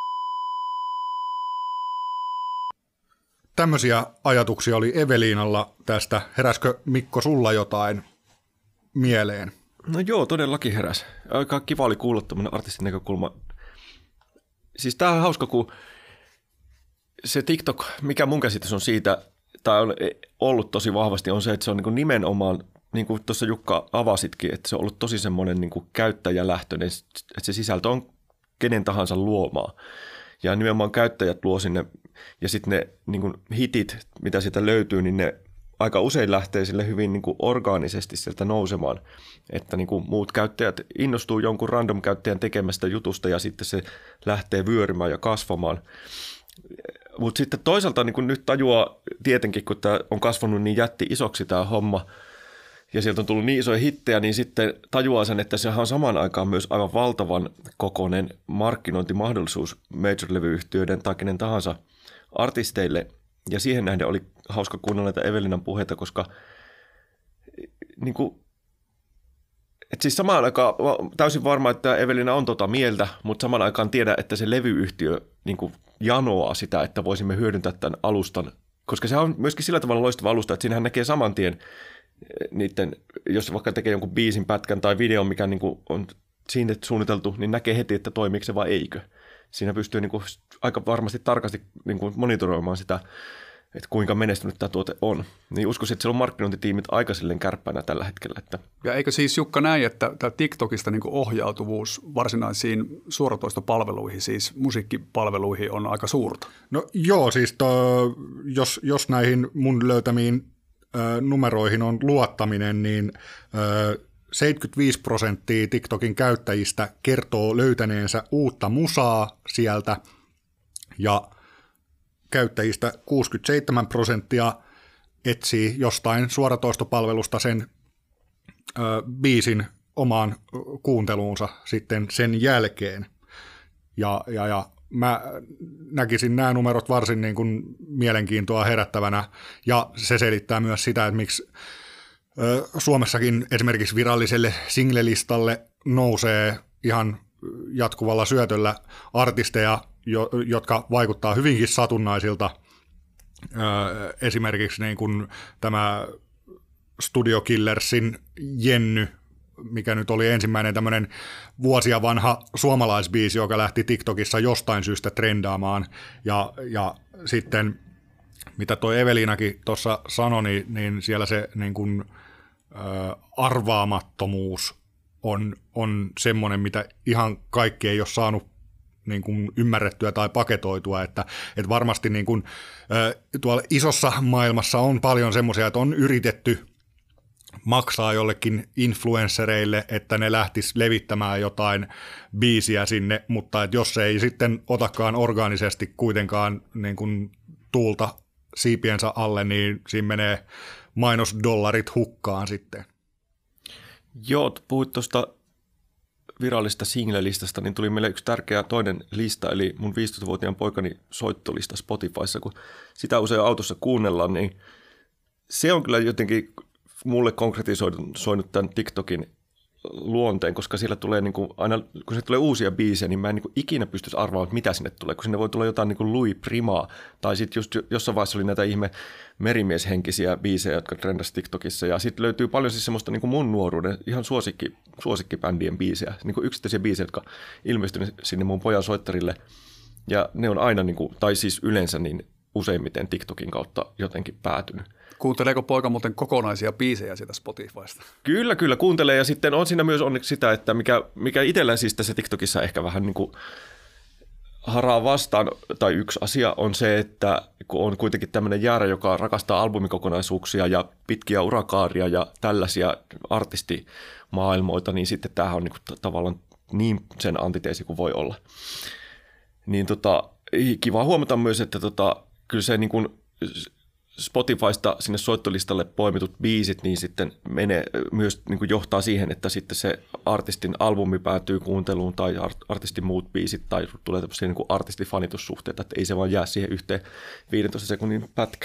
S3: Tämmöisiä ajatuksia oli Eveliinalla tästä. Heräskö Mikko sulla jotain mieleen?
S2: No joo, todellakin heräsi. Aika kiva oli kuulla tämmöinen artistin näkökulma. Siis tää on hauska, kun se TikTok, mikä mun käsitys on siitä, tai on ollut tosi vahvasti, on se, että se on niin kuin nimenomaan, niin kuin tuossa Jukka avasitkin, että se on ollut tosi semmoinen niin kuin käyttäjälähtöinen, että se sisältö on kenen tahansa luomaa. Ja nimenomaan käyttäjät luo sinne, ja sitten ne niin kuin hitit, mitä sieltä löytyy, niin ne aika usein lähtee sille hyvin niin kuin orgaanisesti sieltä nousemaan, että niin kuin muut käyttäjät innostuu jonkun random-käyttäjän tekemästä jutusta, ja sitten se lähtee vyörymään ja kasvamaan. Mutta sitten toisaalta niin kun nyt tajuaa tietenkin, kun tämä on kasvanut niin jätti isoksi tämä homma ja sieltä on tullut niin isoja hittejä, niin sitten tajuaa sen, että sehän on samaan aikaan myös aivan valtavan kokoinen markkinointimahdollisuus major-levyyhtiöiden tai kenen tahansa artisteille. Ja siihen nähden oli hauska kuunnella näitä Evelinan puheita, koska niin kuin, et siis samaan aikaan täysin varma, että Evelina on mieltä, mutta samaan aikaan tiedä, että se levyyhtiö niin kuin janoaa sitä, että voisimme hyödyntää tämän alustan, koska se on myöskin sillä tavalla loistava alusta, että siinähän näkee saman tien niiden, jos vaikka tekee jonkun biisin pätkän tai videon, mikä niin kuin on siinä suunniteltu, niin näkee heti, että toimiiko se vai eikö. Siinä pystyy niin kuin aika varmasti tarkasti niin kuin monitoroimaan sitä, että kuinka menestynyt tämä tuote on. Niin uskoisin, että siellä on markkinointitiimit aika silleen kärppänä tällä hetkellä. Että.
S1: Ja eikö siis Jukka näin, että tämä TikTokista niin kuin ohjautuvuus varsinaisiin suoratoistopalveluihin, siis musiikkipalveluihin on aika suurta?
S3: No joo, siis jos näihin mun löytämiin numeroihin on luottaminen, niin 75% TikTokin käyttäjistä kertoo löytäneensä uutta musaa sieltä, ja käyttäjistä 67% etsii jostain suoratoistopalvelusta sen biisin omaan kuunteluunsa sitten sen jälkeen. Ja mä näkisin nämä numerot varsin niin kuin mielenkiintoa herättävänä, ja se selittää myös sitä, että miksi Suomessakin esimerkiksi viralliselle singlelistalle nousee ihan jatkuvalla syötöllä artisteja, jotka vaikuttaa hyvinkin satunnaisilta. Esimerkiksi niin kuin tämä Studio Killersin Jenny, mikä nyt oli ensimmäinen tämmöinen vuosia vanha suomalaisbiisi, joka lähti TikTokissa jostain syystä trendaamaan. Ja sitten, mitä toi Evelinakin tuossa sanoi, niin siellä se niin kuin, arvaamattomuus on semmoinen, mitä ihan kaikki ei ole saanut niin kuin ymmärrettyä tai paketoitua, että varmasti niin kuin, tuolla isossa maailmassa on paljon semmoisia, että on yritetty maksaa jollekin influenssereille, että ne lähtis levittämään jotain biisiä sinne, mutta että jos se ei sitten otakaan orgaanisesti kuitenkaan niin kuin tuulta siipiensä alle, niin siinä menee mainosdollarit hukkaan sitten.
S2: Joo, puhuit tuosta virallista single-listasta, niin tuli meille yksi tärkeä toinen lista, eli mun 15-vuotiaan poikani soittolista Spotifyssa, kun sitä usein autossa kuunnellaan, niin se on kyllä jotenkin mulle konkretisoinut tämän TikTokin luonteen, koska siellä tulee niin kuin aina, kun se tulee uusia biisejä, niin mä en niin kuin ikinä pystyisi arvaamaan, mitä sinne tulee, kun sinne voi tulla jotain niin kuin Louis Primaa, tai sitten just jossain vaiheessa oli näitä ihme merimieshenkisiä biisejä, jotka trendasi TikTokissa, ja sitten löytyy paljon siis semmoista niin kuin mun nuoruuden ihan suosikkibändien biisejä, niin kuin yksittäisiä biisejä, jotka ilmestynyt sinne mun pojan soittarille, ja ne on aina, niin kuin, tai siis yleensä niin useimmiten TikTokin kautta jotenkin päätynyt.
S1: Kuunteleeko poika muuten kokonaisia biisejä sitä Spotifysta?
S2: Kyllä kuuntelee, ja sitten on siinä myös onneksi sitä, että mikä itsellä siis tässä TikTokissa ehkä vähän niin kuin haraa vastaan, tai yksi asia on se, että kun on kuitenkin tämmöinen jäärä, joka rakastaa albumikokonaisuuksia ja pitkiä urakaaria ja tällaisia artistimaailmoita, niin sitten tämähän on niin kuin tavallaan niin sen antiteesi kuin voi olla. Niin kiva huomata myös, että kyllä se niin kuin Spotifysta sinne soittolistalle poimitut biisit, niin sitten menee myös niin kuin johtaa siihen, että sitten se artistin albumi päätyy kuunteluun tai artistin muut biisit tai tulee tämmöisiä niin kuin artistifanitussuhteita, että ei se vaan jää siihen yhteen 15 sekunnin pätkään.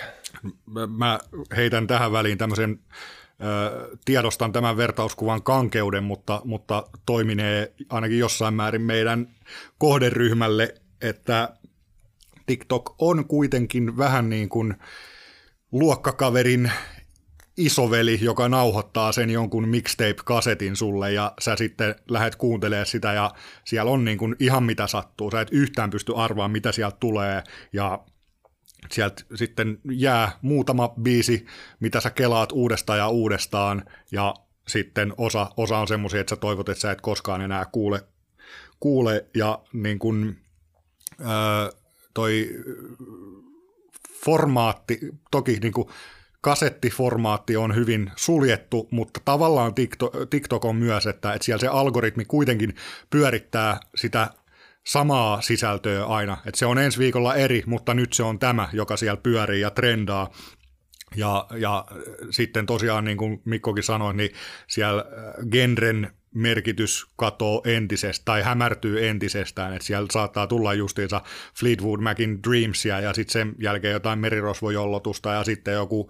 S3: Mä heitän tähän väliin tämmöisen, tiedostan tämän vertauskuvan kankeuden, mutta toiminee ainakin jossain määrin meidän kohderyhmälle, että TikTok on kuitenkin vähän niin kuin luokkakaverin isoveli, joka nauhoittaa sen jonkun mixtape-kasetin sulle ja sä sitten lähdet kuuntelemaan sitä ja siellä on niin kuin ihan mitä sattuu. Sä et yhtään pysty arvaamaan, mitä sieltä tulee ja sieltä sitten jää muutama biisi, mitä sä kelaat uudestaan ja uudestaan ja sitten osa on semmoisia, että sä toivot, että sä et koskaan enää kuule ja niin kuin toi formaatti, toki niin kuin kasettiformaatti on hyvin suljettu, mutta tavallaan TikTok on myös, että siellä se algoritmi kuitenkin pyörittää sitä samaa sisältöä aina. Että se on ensi viikolla eri, mutta nyt se on tämä, joka siellä pyörii ja trendaa. Ja sitten tosiaan, niin kuin Mikkokin sanoi, niin siellä genren merkitys katoo entisestään tai hämärtyy entisestään, että siellä saattaa tulla justiinsa Fleetwood Macin Dreamsia ja sitten sen jälkeen jotain merirosvojollotusta ja sitten joku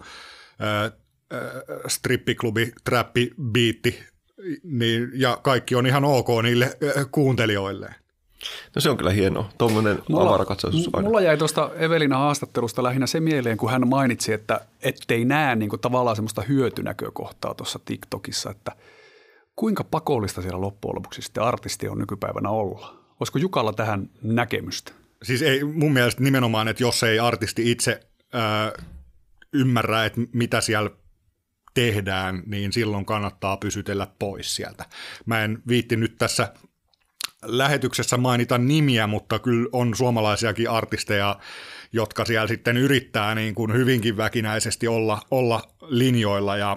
S3: strippiklubi, trappi-biitti niin, ja kaikki on ihan ok niille kuuntelijoille.
S2: No se on kyllä hienoa, tuommoinen avarakatsaus.
S1: Mulla jäi tuosta Evelina haastattelusta lähinnä se mieleen, kun hän mainitsi, että ettei näe niin kuin tavallaan semmoista hyötynäkökohtaa tuossa TikTokissa, että kuinka pakollista siellä loppujen lopuksi sitten artisti on nykypäivänä olla? Olisiko Jukalla tähän näkemystä?
S3: Siis ei mun mielestä nimenomaan, että jos ei artisti itse ymmärrä, että mitä siellä tehdään, niin silloin kannattaa pysytellä pois sieltä. Mä en viitti nyt tässä lähetyksessä mainita nimiä, mutta kyllä on suomalaisiakin artisteja, jotka siellä sitten yrittää niin kuin hyvinkin väkinäisesti olla linjoilla ja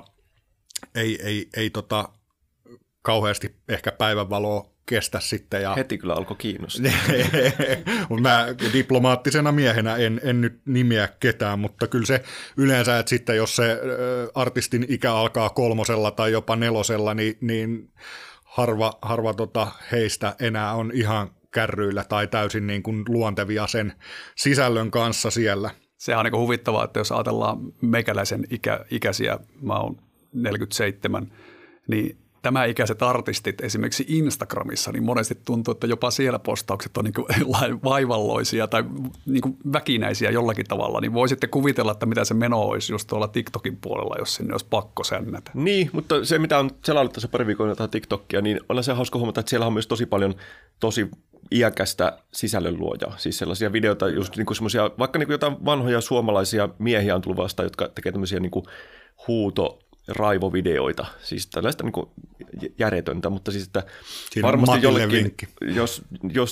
S3: ei kauheasti ehkä päivänvaloa kestä sitten. Ja
S2: heti kyllä alkoi kiinnostaa.
S3: Mä diplomaattisena miehenä en nyt nimeä ketään, mutta kyllä se yleensä, että sitten jos se artistin ikä alkaa 3 tai jopa 4, niin harva heistä enää on ihan kärryillä tai täysin niin kuin luontevia sen sisällön kanssa siellä.
S1: Sehän on niin kuin huvittavaa, että jos ajatellaan meikäläisen ikäisiä, mä oon 47, niin tämä ikäiset artistit esimerkiksi Instagramissa, niin monesti tuntuu, että jopa siellä postaukset on niin kuin vaivalloisia tai niin kuin väkinäisiä jollakin tavalla. Niin voisitte kuvitella, että mitä se meno olisi just tuolla TikTokin puolella, jos sinne olisi pakko sännätä.
S2: Niin, mutta se mitä on selailut tässä pari viikkoa jotain TikTokia, niin on se hauska huomata, että siellä on myös tosi paljon tosi iäkästä sisällönluojaa. Siis sellaisia videoita, just niin kuin semmoisia, vaikka niin kuin jotain vanhoja suomalaisia miehiä on tullut vastaan, jotka tekee tämmöisiä niin kuin raivovideoita, siis tällaista niin kuin järjetöntä, mutta siis, että
S3: siinä
S2: varmasti jollekin, jos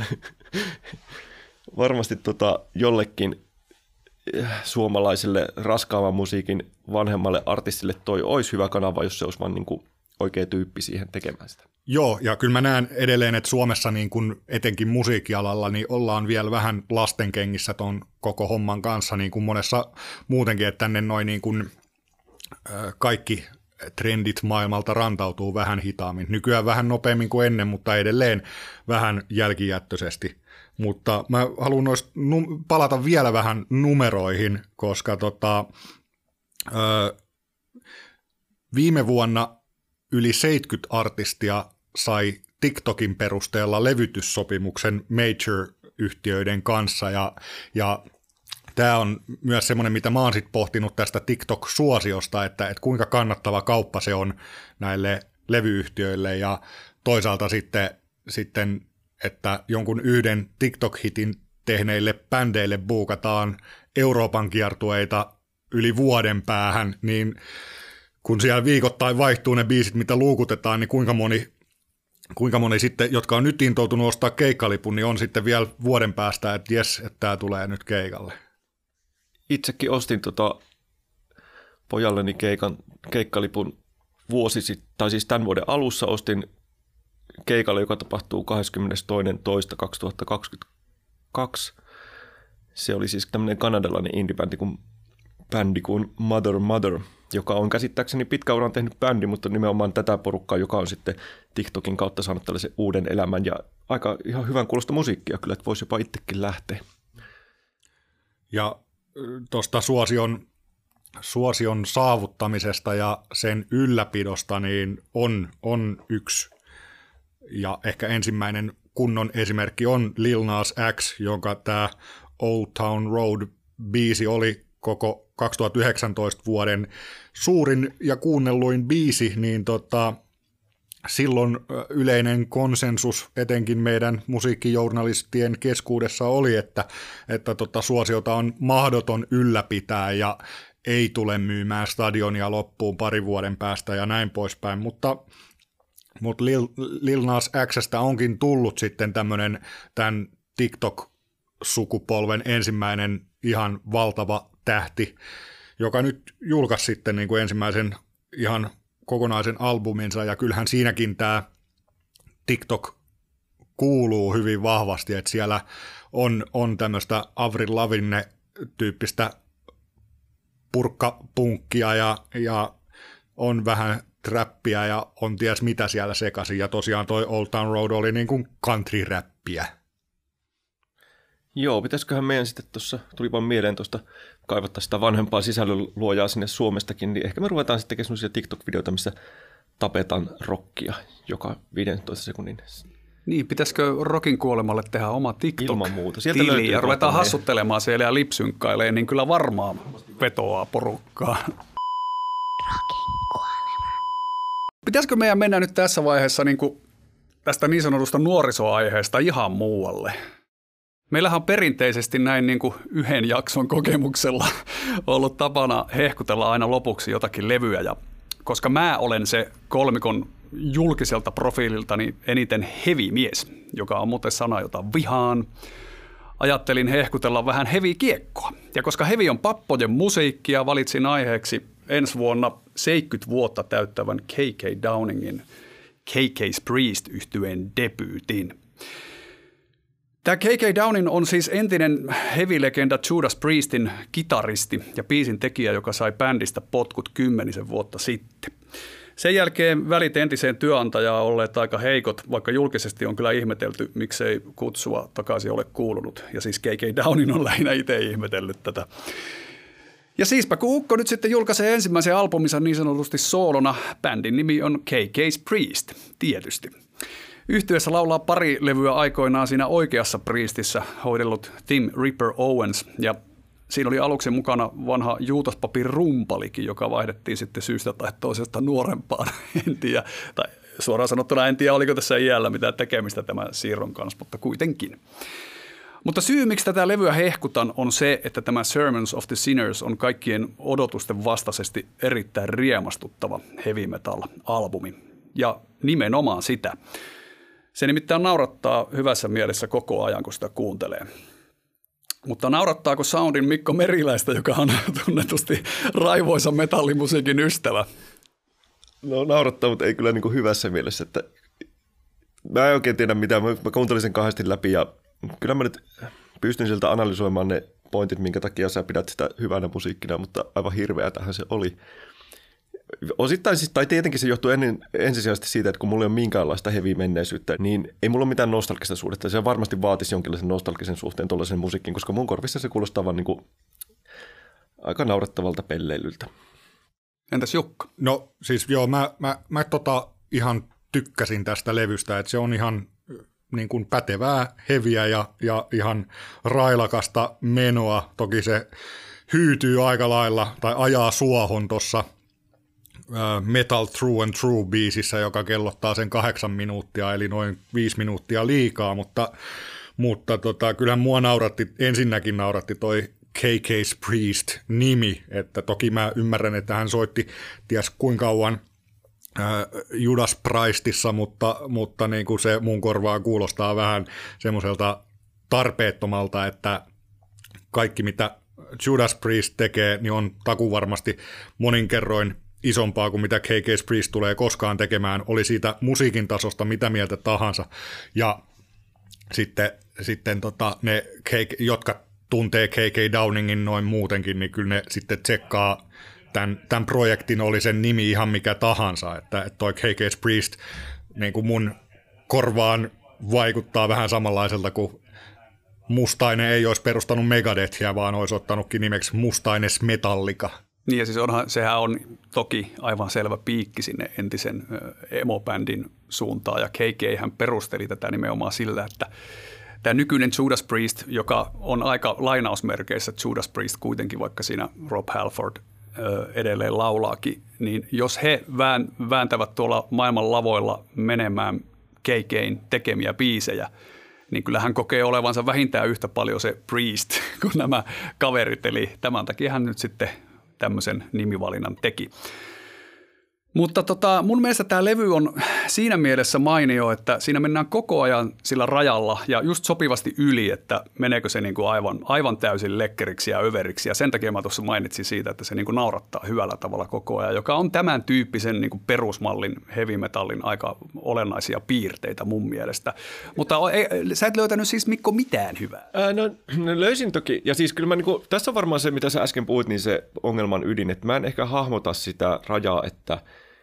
S2: varmasti jollekin suomalaiselle raskaamman musiikin vanhemmalle artistille toi olisi hyvä kanava, jos se olisi vaan niin kuin oikea tyyppi siihen tekemään sitä.
S3: Joo, ja kyllä mä näen edelleen, että Suomessa niin kuin etenkin musiikkialalla niin ollaan vielä vähän lastenkengissä ton koko homman kanssa, niin kuin monessa muutenkin, että tänne noin niin kuin kaikki trendit maailmalta rantautuu vähän hitaammin. Nykyään vähän nopeammin kuin ennen, mutta edelleen vähän jälkijättöisesti. Mutta mä haluan palata vielä vähän numeroihin, koska viime vuonna yli 70 artistia sai TikTokin perusteella levytyssopimuksen major-yhtiöiden kanssa ja tämä on myös semmoinen, mitä mä oon sit pohtinut tästä TikTok-suosiosta, että kuinka kannattava kauppa se on näille levyyhtiöille ja toisaalta sitten että jonkun yhden TikTok-hitin tehneille bändeille buukataan Euroopan kiertueita yli vuoden päähän, niin kun siellä viikoittain vaihtuu ne biisit, mitä luukutetaan, niin kuinka moni sitten, jotka on nyt intoutunut ostaa keikkalipun, niin on sitten vielä vuoden päästä, että jes, että tämä tulee nyt keikalle.
S2: Itsekin ostin pojalleni keikkalipun vuosi sitten, tai siis tämän vuoden alussa ostin keikalle, joka tapahtuu 22.2.2022. Se oli siis tämmöinen kanadalainen indie-bändi kuin Mother, joka on käsittääkseni pitkä uran tehnyt bändi, mutta nimenomaan tätä porukkaa, joka on sitten TikTokin kautta saanut tällaisen uuden elämän ja aika ihan hyvän kuulosta musiikkia kyllä, että voisi jopa itsekin lähteä.
S3: Ja tuosta suosion suosion saavuttamisesta ja sen ylläpidosta niin on yksi ja ehkä ensimmäinen kunnon esimerkki on Lil Nas X, jonka tämä Old Town Road-biisi oli koko 2019 vuoden suurin ja kuunnelluin biisi, niin silloin yleinen konsensus etenkin meidän musiikkijournalistien keskuudessa oli, että suosiota on mahdoton ylläpitää ja ei tule myymään stadionia loppuun 2 vuoden päästä ja näin poispäin, mutta Lil Nas X:stä onkin tullut sitten tämän TikTok-sukupolven ensimmäinen ihan valtava tähti, joka nyt julkaisi sitten niin kuin ensimmäisen ihan kokonaisen albuminsa, ja kyllähän siinäkin tämä TikTok kuuluu hyvin vahvasti, että siellä on tämmöistä Avril Lavigne-tyyppistä purkkapunkkia ja on vähän trappia ja on ties mitä siellä sekaisin, ja tosiaan toi Old Town Road oli niin kuin country-räppiä.
S2: Joo, pitäisiköhän meidän sitten tuossa, tuli vaan mieleen tuosta kaivattaa sitä vanhempaa sisällönluojaa sinne Suomestakin, niin ehkä me ruvetaan sitten tekemään sellaisia TikTok-videoita, missä tapetaan rockia joka 15 sekunnin.
S1: Niin, pitäisikö rockin kuolemalle tehdä oma
S2: TikTok-tili
S1: ja ruvetaan hassuttelemaan siellä ja lipsynkkailemaan, niin kyllä varmaan vetoaa porukkaa. Pitäisikö meidän mennä nyt tässä vaiheessa niin kuin tästä niin sanotusta nuorisoaiheesta ihan muualle? Meillähän on perinteisesti näin niin kuin yhden jakson kokemuksella ollut tapana hehkutella aina lopuksi jotakin levyä. Ja koska mä olen se kolmikon julkiselta profiililtani eniten heavy-mies, joka on muuten sana, jota vihaan, ajattelin hehkutella vähän heavy-kiekkoa. Ja koska heavy on pappojen musiikkia, valitsin aiheeksi ensi vuonna 70 vuotta täyttävän KK Downingin KK's Priest-yhtyeen debyytin. Tämä KK Downing on siis entinen heavy-legenda Judas Priestin kitaristi ja biisin tekijä, joka sai bändistä potkut 10 vuotta sitten. Sen jälkeen välit entiseen työnantajaan olleet aika heikot, vaikka julkisesti on kyllä ihmetelty, miksei kutsua takaisin ole kuulunut. Ja siis KK Downing on lähinnä itse ihmetellyt tätä. Ja siispä kun ukko nyt sitten julkaisee ensimmäisen albuminsa niin sanotusti soolona, bändin nimi on KK's Priest, tietysti. Yhtyessä laulaa pari levyä aikoinaan siinä oikeassa Priestissä hoidellut Tim Ripper Owens, ja siinä oli aluksi mukana vanha juutaspapin rumpalikin, joka vaihdettiin sitten syystä tai toisesta nuorempaan. En tiedä, tai suoraan sanottuna en tiedä, oliko tässä iällä mitään tekemistä tämän siirron kanssa, mutta kuitenkin. Mutta syy, miksi tätä levyä hehkutan, on se, että tämä Sermons of the Sinners on kaikkien odotusten vastaisesti erittäin riemastuttava heavy metal-albumi. Ja nimenomaan sitä. Se nimittäin naurattaa hyvässä mielessä koko ajan, kun sitä kuuntelee. Mutta naurattaako Soundin Mikko Meriläistä, joka on tunnetusti raivoisa metallimusiikin ystävä?
S2: No naurattaa, mutta ei kyllä niin kuin hyvässä mielessä. Että mä en oikein tiedä mitään. Mä kuuntelin sen kahdesti läpi ja kyllä mä nyt pystyn sieltä analysoimaan ne pointit, minkä takia sä pidät sitä hyvänä musiikkina, mutta aivan hirveätähän se oli. Osittain siis, tai tietenkin se johtuu ensisijaisesti siitä, että kun mulla ei ole minkäänlaista heavy-menneisyyttä, niin ei mulla ole mitään nostalgista suhdetta. Se varmasti vaatisi jonkinlaisen nostalgisen suhteen tuollaisen musiikkiin, koska mun korvissa se kuulostaa vaan niin kuin aika naurattavalta pelleilyltä.
S1: Entäs Jukka?
S3: No siis joo, mä ihan tykkäsin tästä levystä, että se on ihan niin kuin pätevää heviä ja ihan railakasta menoa. Toki se hyytyy aika lailla tai ajaa suohon tuossa Metal True and True -biisissä, joka kellottaa sen 8 minuuttia, eli noin 5 minuuttia liikaa, mutta kyllähän mua ensinnäkin nauratti toi KK's Priest-nimi, että toki mä ymmärrän, että hän soitti ties kuinka kauan Judas Priestissa, mutta niin kuin se mun korvaan kuulostaa vähän semmoiselta tarpeettomalta, että kaikki mitä Judas Priest tekee, niin on takuvarmasti monin kerroin isompaa kuin mitä KK's Priest tulee koskaan tekemään, oli siitä musiikin tasosta mitä mieltä tahansa. Ja sitten ne, jotka tuntee KK Downingin noin muutenkin, niin kyllä ne sitten tsekkaa tämän projektin, oli sen nimi ihan mikä tahansa. Että toi KK's Priest niin kuin mun korvaan vaikuttaa vähän samanlaiselta kuin Mustainen ei olisi perustanut Megadethia, vaan olisi ottanutkin nimeksi Mustaines Metallica.
S1: Niin ja siis sehän on toki aivan selvä piikki sinne entisen emo-bändin suuntaan ja KK hän perusteli tätä nimenomaan sillä, että tämä nykyinen Judas Priest, joka on aika lainausmerkeissä Judas Priest kuitenkin, vaikka siinä Rob Halford edelleen laulaakin, niin jos he vääntävät tuolla maailman lavoilla menemään KK:n tekemiä biisejä, niin kyllä hän kokee olevansa vähintään yhtä paljon se Priest kuin nämä kaverit, eli tämän takia hän nyt sitten tämmöisen nimivalinnan teki. Mutta mun mielestä tämä levy on siinä mielessä mainio, että siinä mennään koko ajan sillä rajalla ja just sopivasti yli, että meneekö se niin kuin aivan täysin lekkeriksi ja överiksi. Ja sen takia mä tuossa mainitsin siitä, että se niin kuin naurattaa hyvällä tavalla koko ajan, joka on tämän tyyppisen niin kuin perusmallin heavy metallin aika olennaisia piirteitä mun mielestä. Mutta sä et löytänyt siis Mikko mitään hyvää.
S2: No löysin toki. Ja siis kyllä mä niinku, tässä on varmaan se, mitä sä äsken puhuit, niin se ongelman ydin, että mä en ehkä hahmota sitä rajaa, että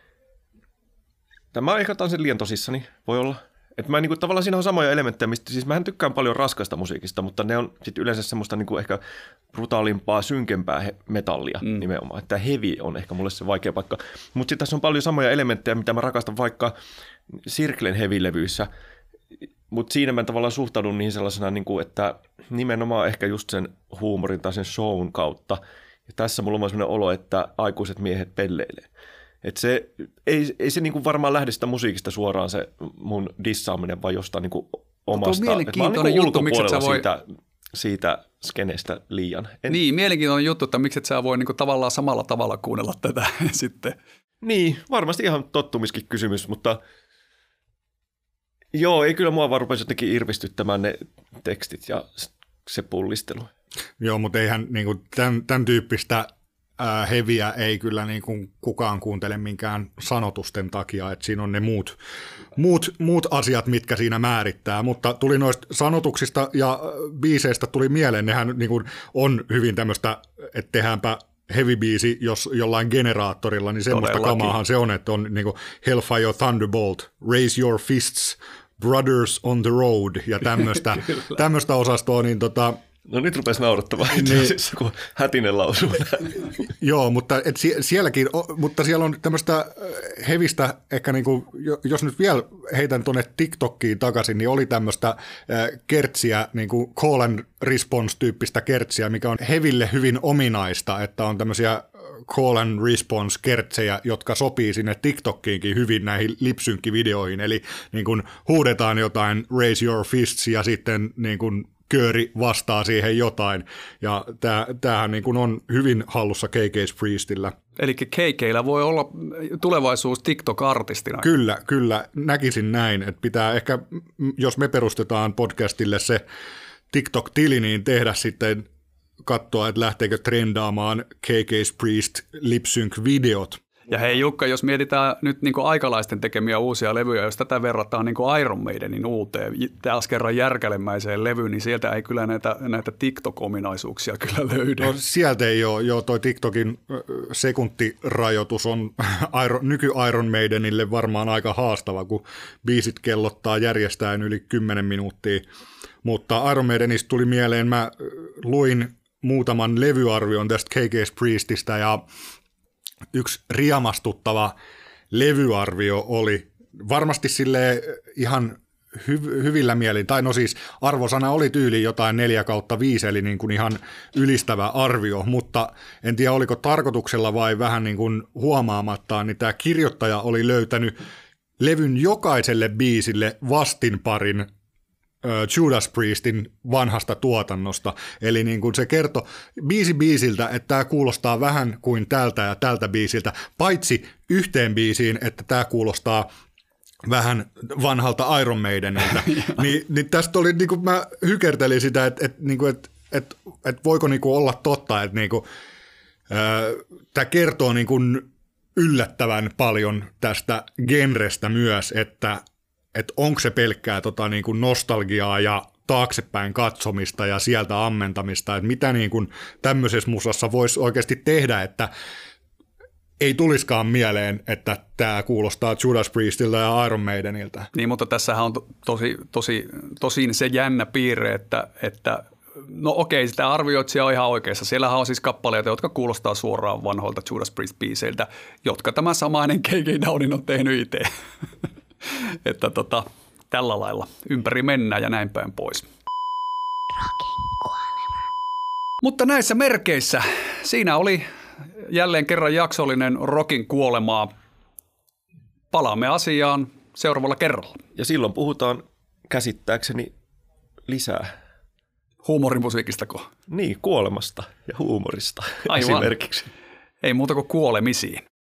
S2: mä ehkä otan sen liian tosissani, voi olla. Että mä niinku, tavallaan siinä on samoja elementtejä, mistä siis mähän tykkään paljon raskasta musiikista, mutta ne on sitten yleensä semmoista niinku ehkä brutaalimpaa, synkempää metallia nimenomaan. Että heavy on ehkä mulle se vaikea paikka. Mutta sitten tässä on paljon samoja elementtejä, mitä mä rakastan vaikka Sirklen heavy-levyissä. Mutta siinä mä tavallaan suhtaudun niihin sellaisena, niinku, että nimenomaan ehkä just sen huumorin tai sen shown kautta. Ja tässä mulla on sellainen olo, että aikuiset miehet pelleilee. Että se, ei se niinku varmaan lähde sitä musiikista suoraan se mun dissaaminen, vaan jostain niinku omasta.
S1: Mielenkiintoinen juttu, miksi et sä voi
S2: siitä skeneestä liian.
S1: Niin, mielenkiintoinen juttu, että miksi et sä voi niinku tavallaan samalla tavalla kuunnella tätä sitten.
S2: Niin, varmasti ihan tottumiskin kysymys, mutta joo, ei kyllä mua vaan rupesi jotenkin irvistyttämään ne tekstit ja se pullistelu.
S3: Joo, mutta eihän niinku tämän tyyppistä heviä ei kyllä niin kuin kukaan kuuntele minkään sanotusten takia, että siinä on ne muut asiat, mitkä siinä määrittää, mutta tuli noista sanotuksista ja biiseistä tuli mieleen, nehän niin kuin on hyvin tämmöistä, että tehdäänpä heavy-biisi jos jollain generaattorilla, niin semmoista kamaahan se on, että on niin kuin Hellfire Thunderbolt, Raise Your Fists, Brothers on the Road ja tämmöistä osastoa, niin
S2: No nyt rupesi naurattamaan itse asiassa, kun Hätinen lausuu.
S3: Joo, mutta sielläkin, mutta siellä on tämmöistä hevistä, ehkä niin kuin, jos nyt vielä heitän tuonne TikTokkiin takaisin, niin oli tämmöistä kertsiä, niin kuin call and response-tyyppistä kertsiä, mikä on heville hyvin ominaista, että on tämmöisiä call and response kertsejä, jotka sopii sinne TikTokkiinkin hyvin näihin lipsynkkivideoihin, eli niin kuin huudetaan jotain raise your fists ja sitten niin kuin kööri vastaa siihen jotain, ja tämähän niin kuin on hyvin hallussa KK's Priestillä.
S1: Eli KK:llä voi olla tulevaisuus TikTok-artistina.
S3: Kyllä, näkisin näin, että pitää ehkä, jos me perustetaan podcastille se TikTok-tili, niin tehdä sitten katsoa, että lähteekö trendaamaan KK's Priest lip-sync-videot.
S1: Ja hei Jukka, jos mietitään nyt niin kuin aikalaisten tekemiä uusia levyjä, jos tätä verrataan niin kuin Iron Maidenin uuteen, taas kerran järkälemäiseen levyyn, niin sieltä ei kyllä näitä TikTok-ominaisuuksia kyllä löydy. No
S3: sieltä ei ole, joo, toi TikTokin sekuntirajoitus on nyky-Iron Maidenille varmaan aika haastava, kun biisit kellottaa järjestäen yli 10 minuuttia. Mutta Iron Maidenista tuli mieleen, mä luin muutaman levyarvion tästä KK's Priestistä ja yksi riemastuttava levyarvio oli varmasti sille ihan hyvillä mielin, tai no siis arvosana oli tyyli jotain 4/5, eli niin kuin ihan ylistävä arvio, mutta en tiedä oliko tarkoituksella vai vähän niin kuin huomaamattaan, niin tämä kirjoittaja oli löytänyt levyn jokaiselle biisille vastinparin Judas Priestin vanhasta tuotannosta. Eli niin kuin se kertoi biisiltä, että tämä kuulostaa vähän kuin tältä ja tältä biisiltä, paitsi yhteen biisiin, että tämä kuulostaa vähän vanhalta Iron Maidenilta. niin tästä oli, niin kuin mä hykertelin sitä, että voiko niin kuin olla totta, että niin kuin, tämä kertoo niin kuin yllättävän paljon tästä genrestä myös, että onko se pelkkää niin kuin nostalgiaa ja taaksepäin katsomista ja sieltä ammentamista, että mitä niin kuin tämmöisessä musassa voisi oikeasti tehdä, että ei tulisikaan mieleen, että tämä kuulostaa Judas Priestiltä ja Iron Maideniltä.
S1: Niin, mutta tässähän on tosin se jännä piirre, että no okei, sitä arvioitsija on ihan oikeassa. Siellähän on siis kappaleita, jotka kuulostaa suoraan vanhoilta Judas Priest-biiseiltä, jotka tämä samainen K.K. Downin on tehnyt itse. Että tällä lailla ympäri mennään ja näin päin pois. Mutta näissä merkeissä siinä oli jälleen kerran jaksollinen Rockin kuolemaa. Palaamme asiaan seuraavalla kerralla.
S2: Ja silloin puhutaan käsittääkseni lisää.
S1: Huumorimusiikistako?
S2: Niin, kuolemasta ja huumorista
S1: Aivan.
S2: esimerkiksi.
S1: Ei muuta kuin kuolemisiin.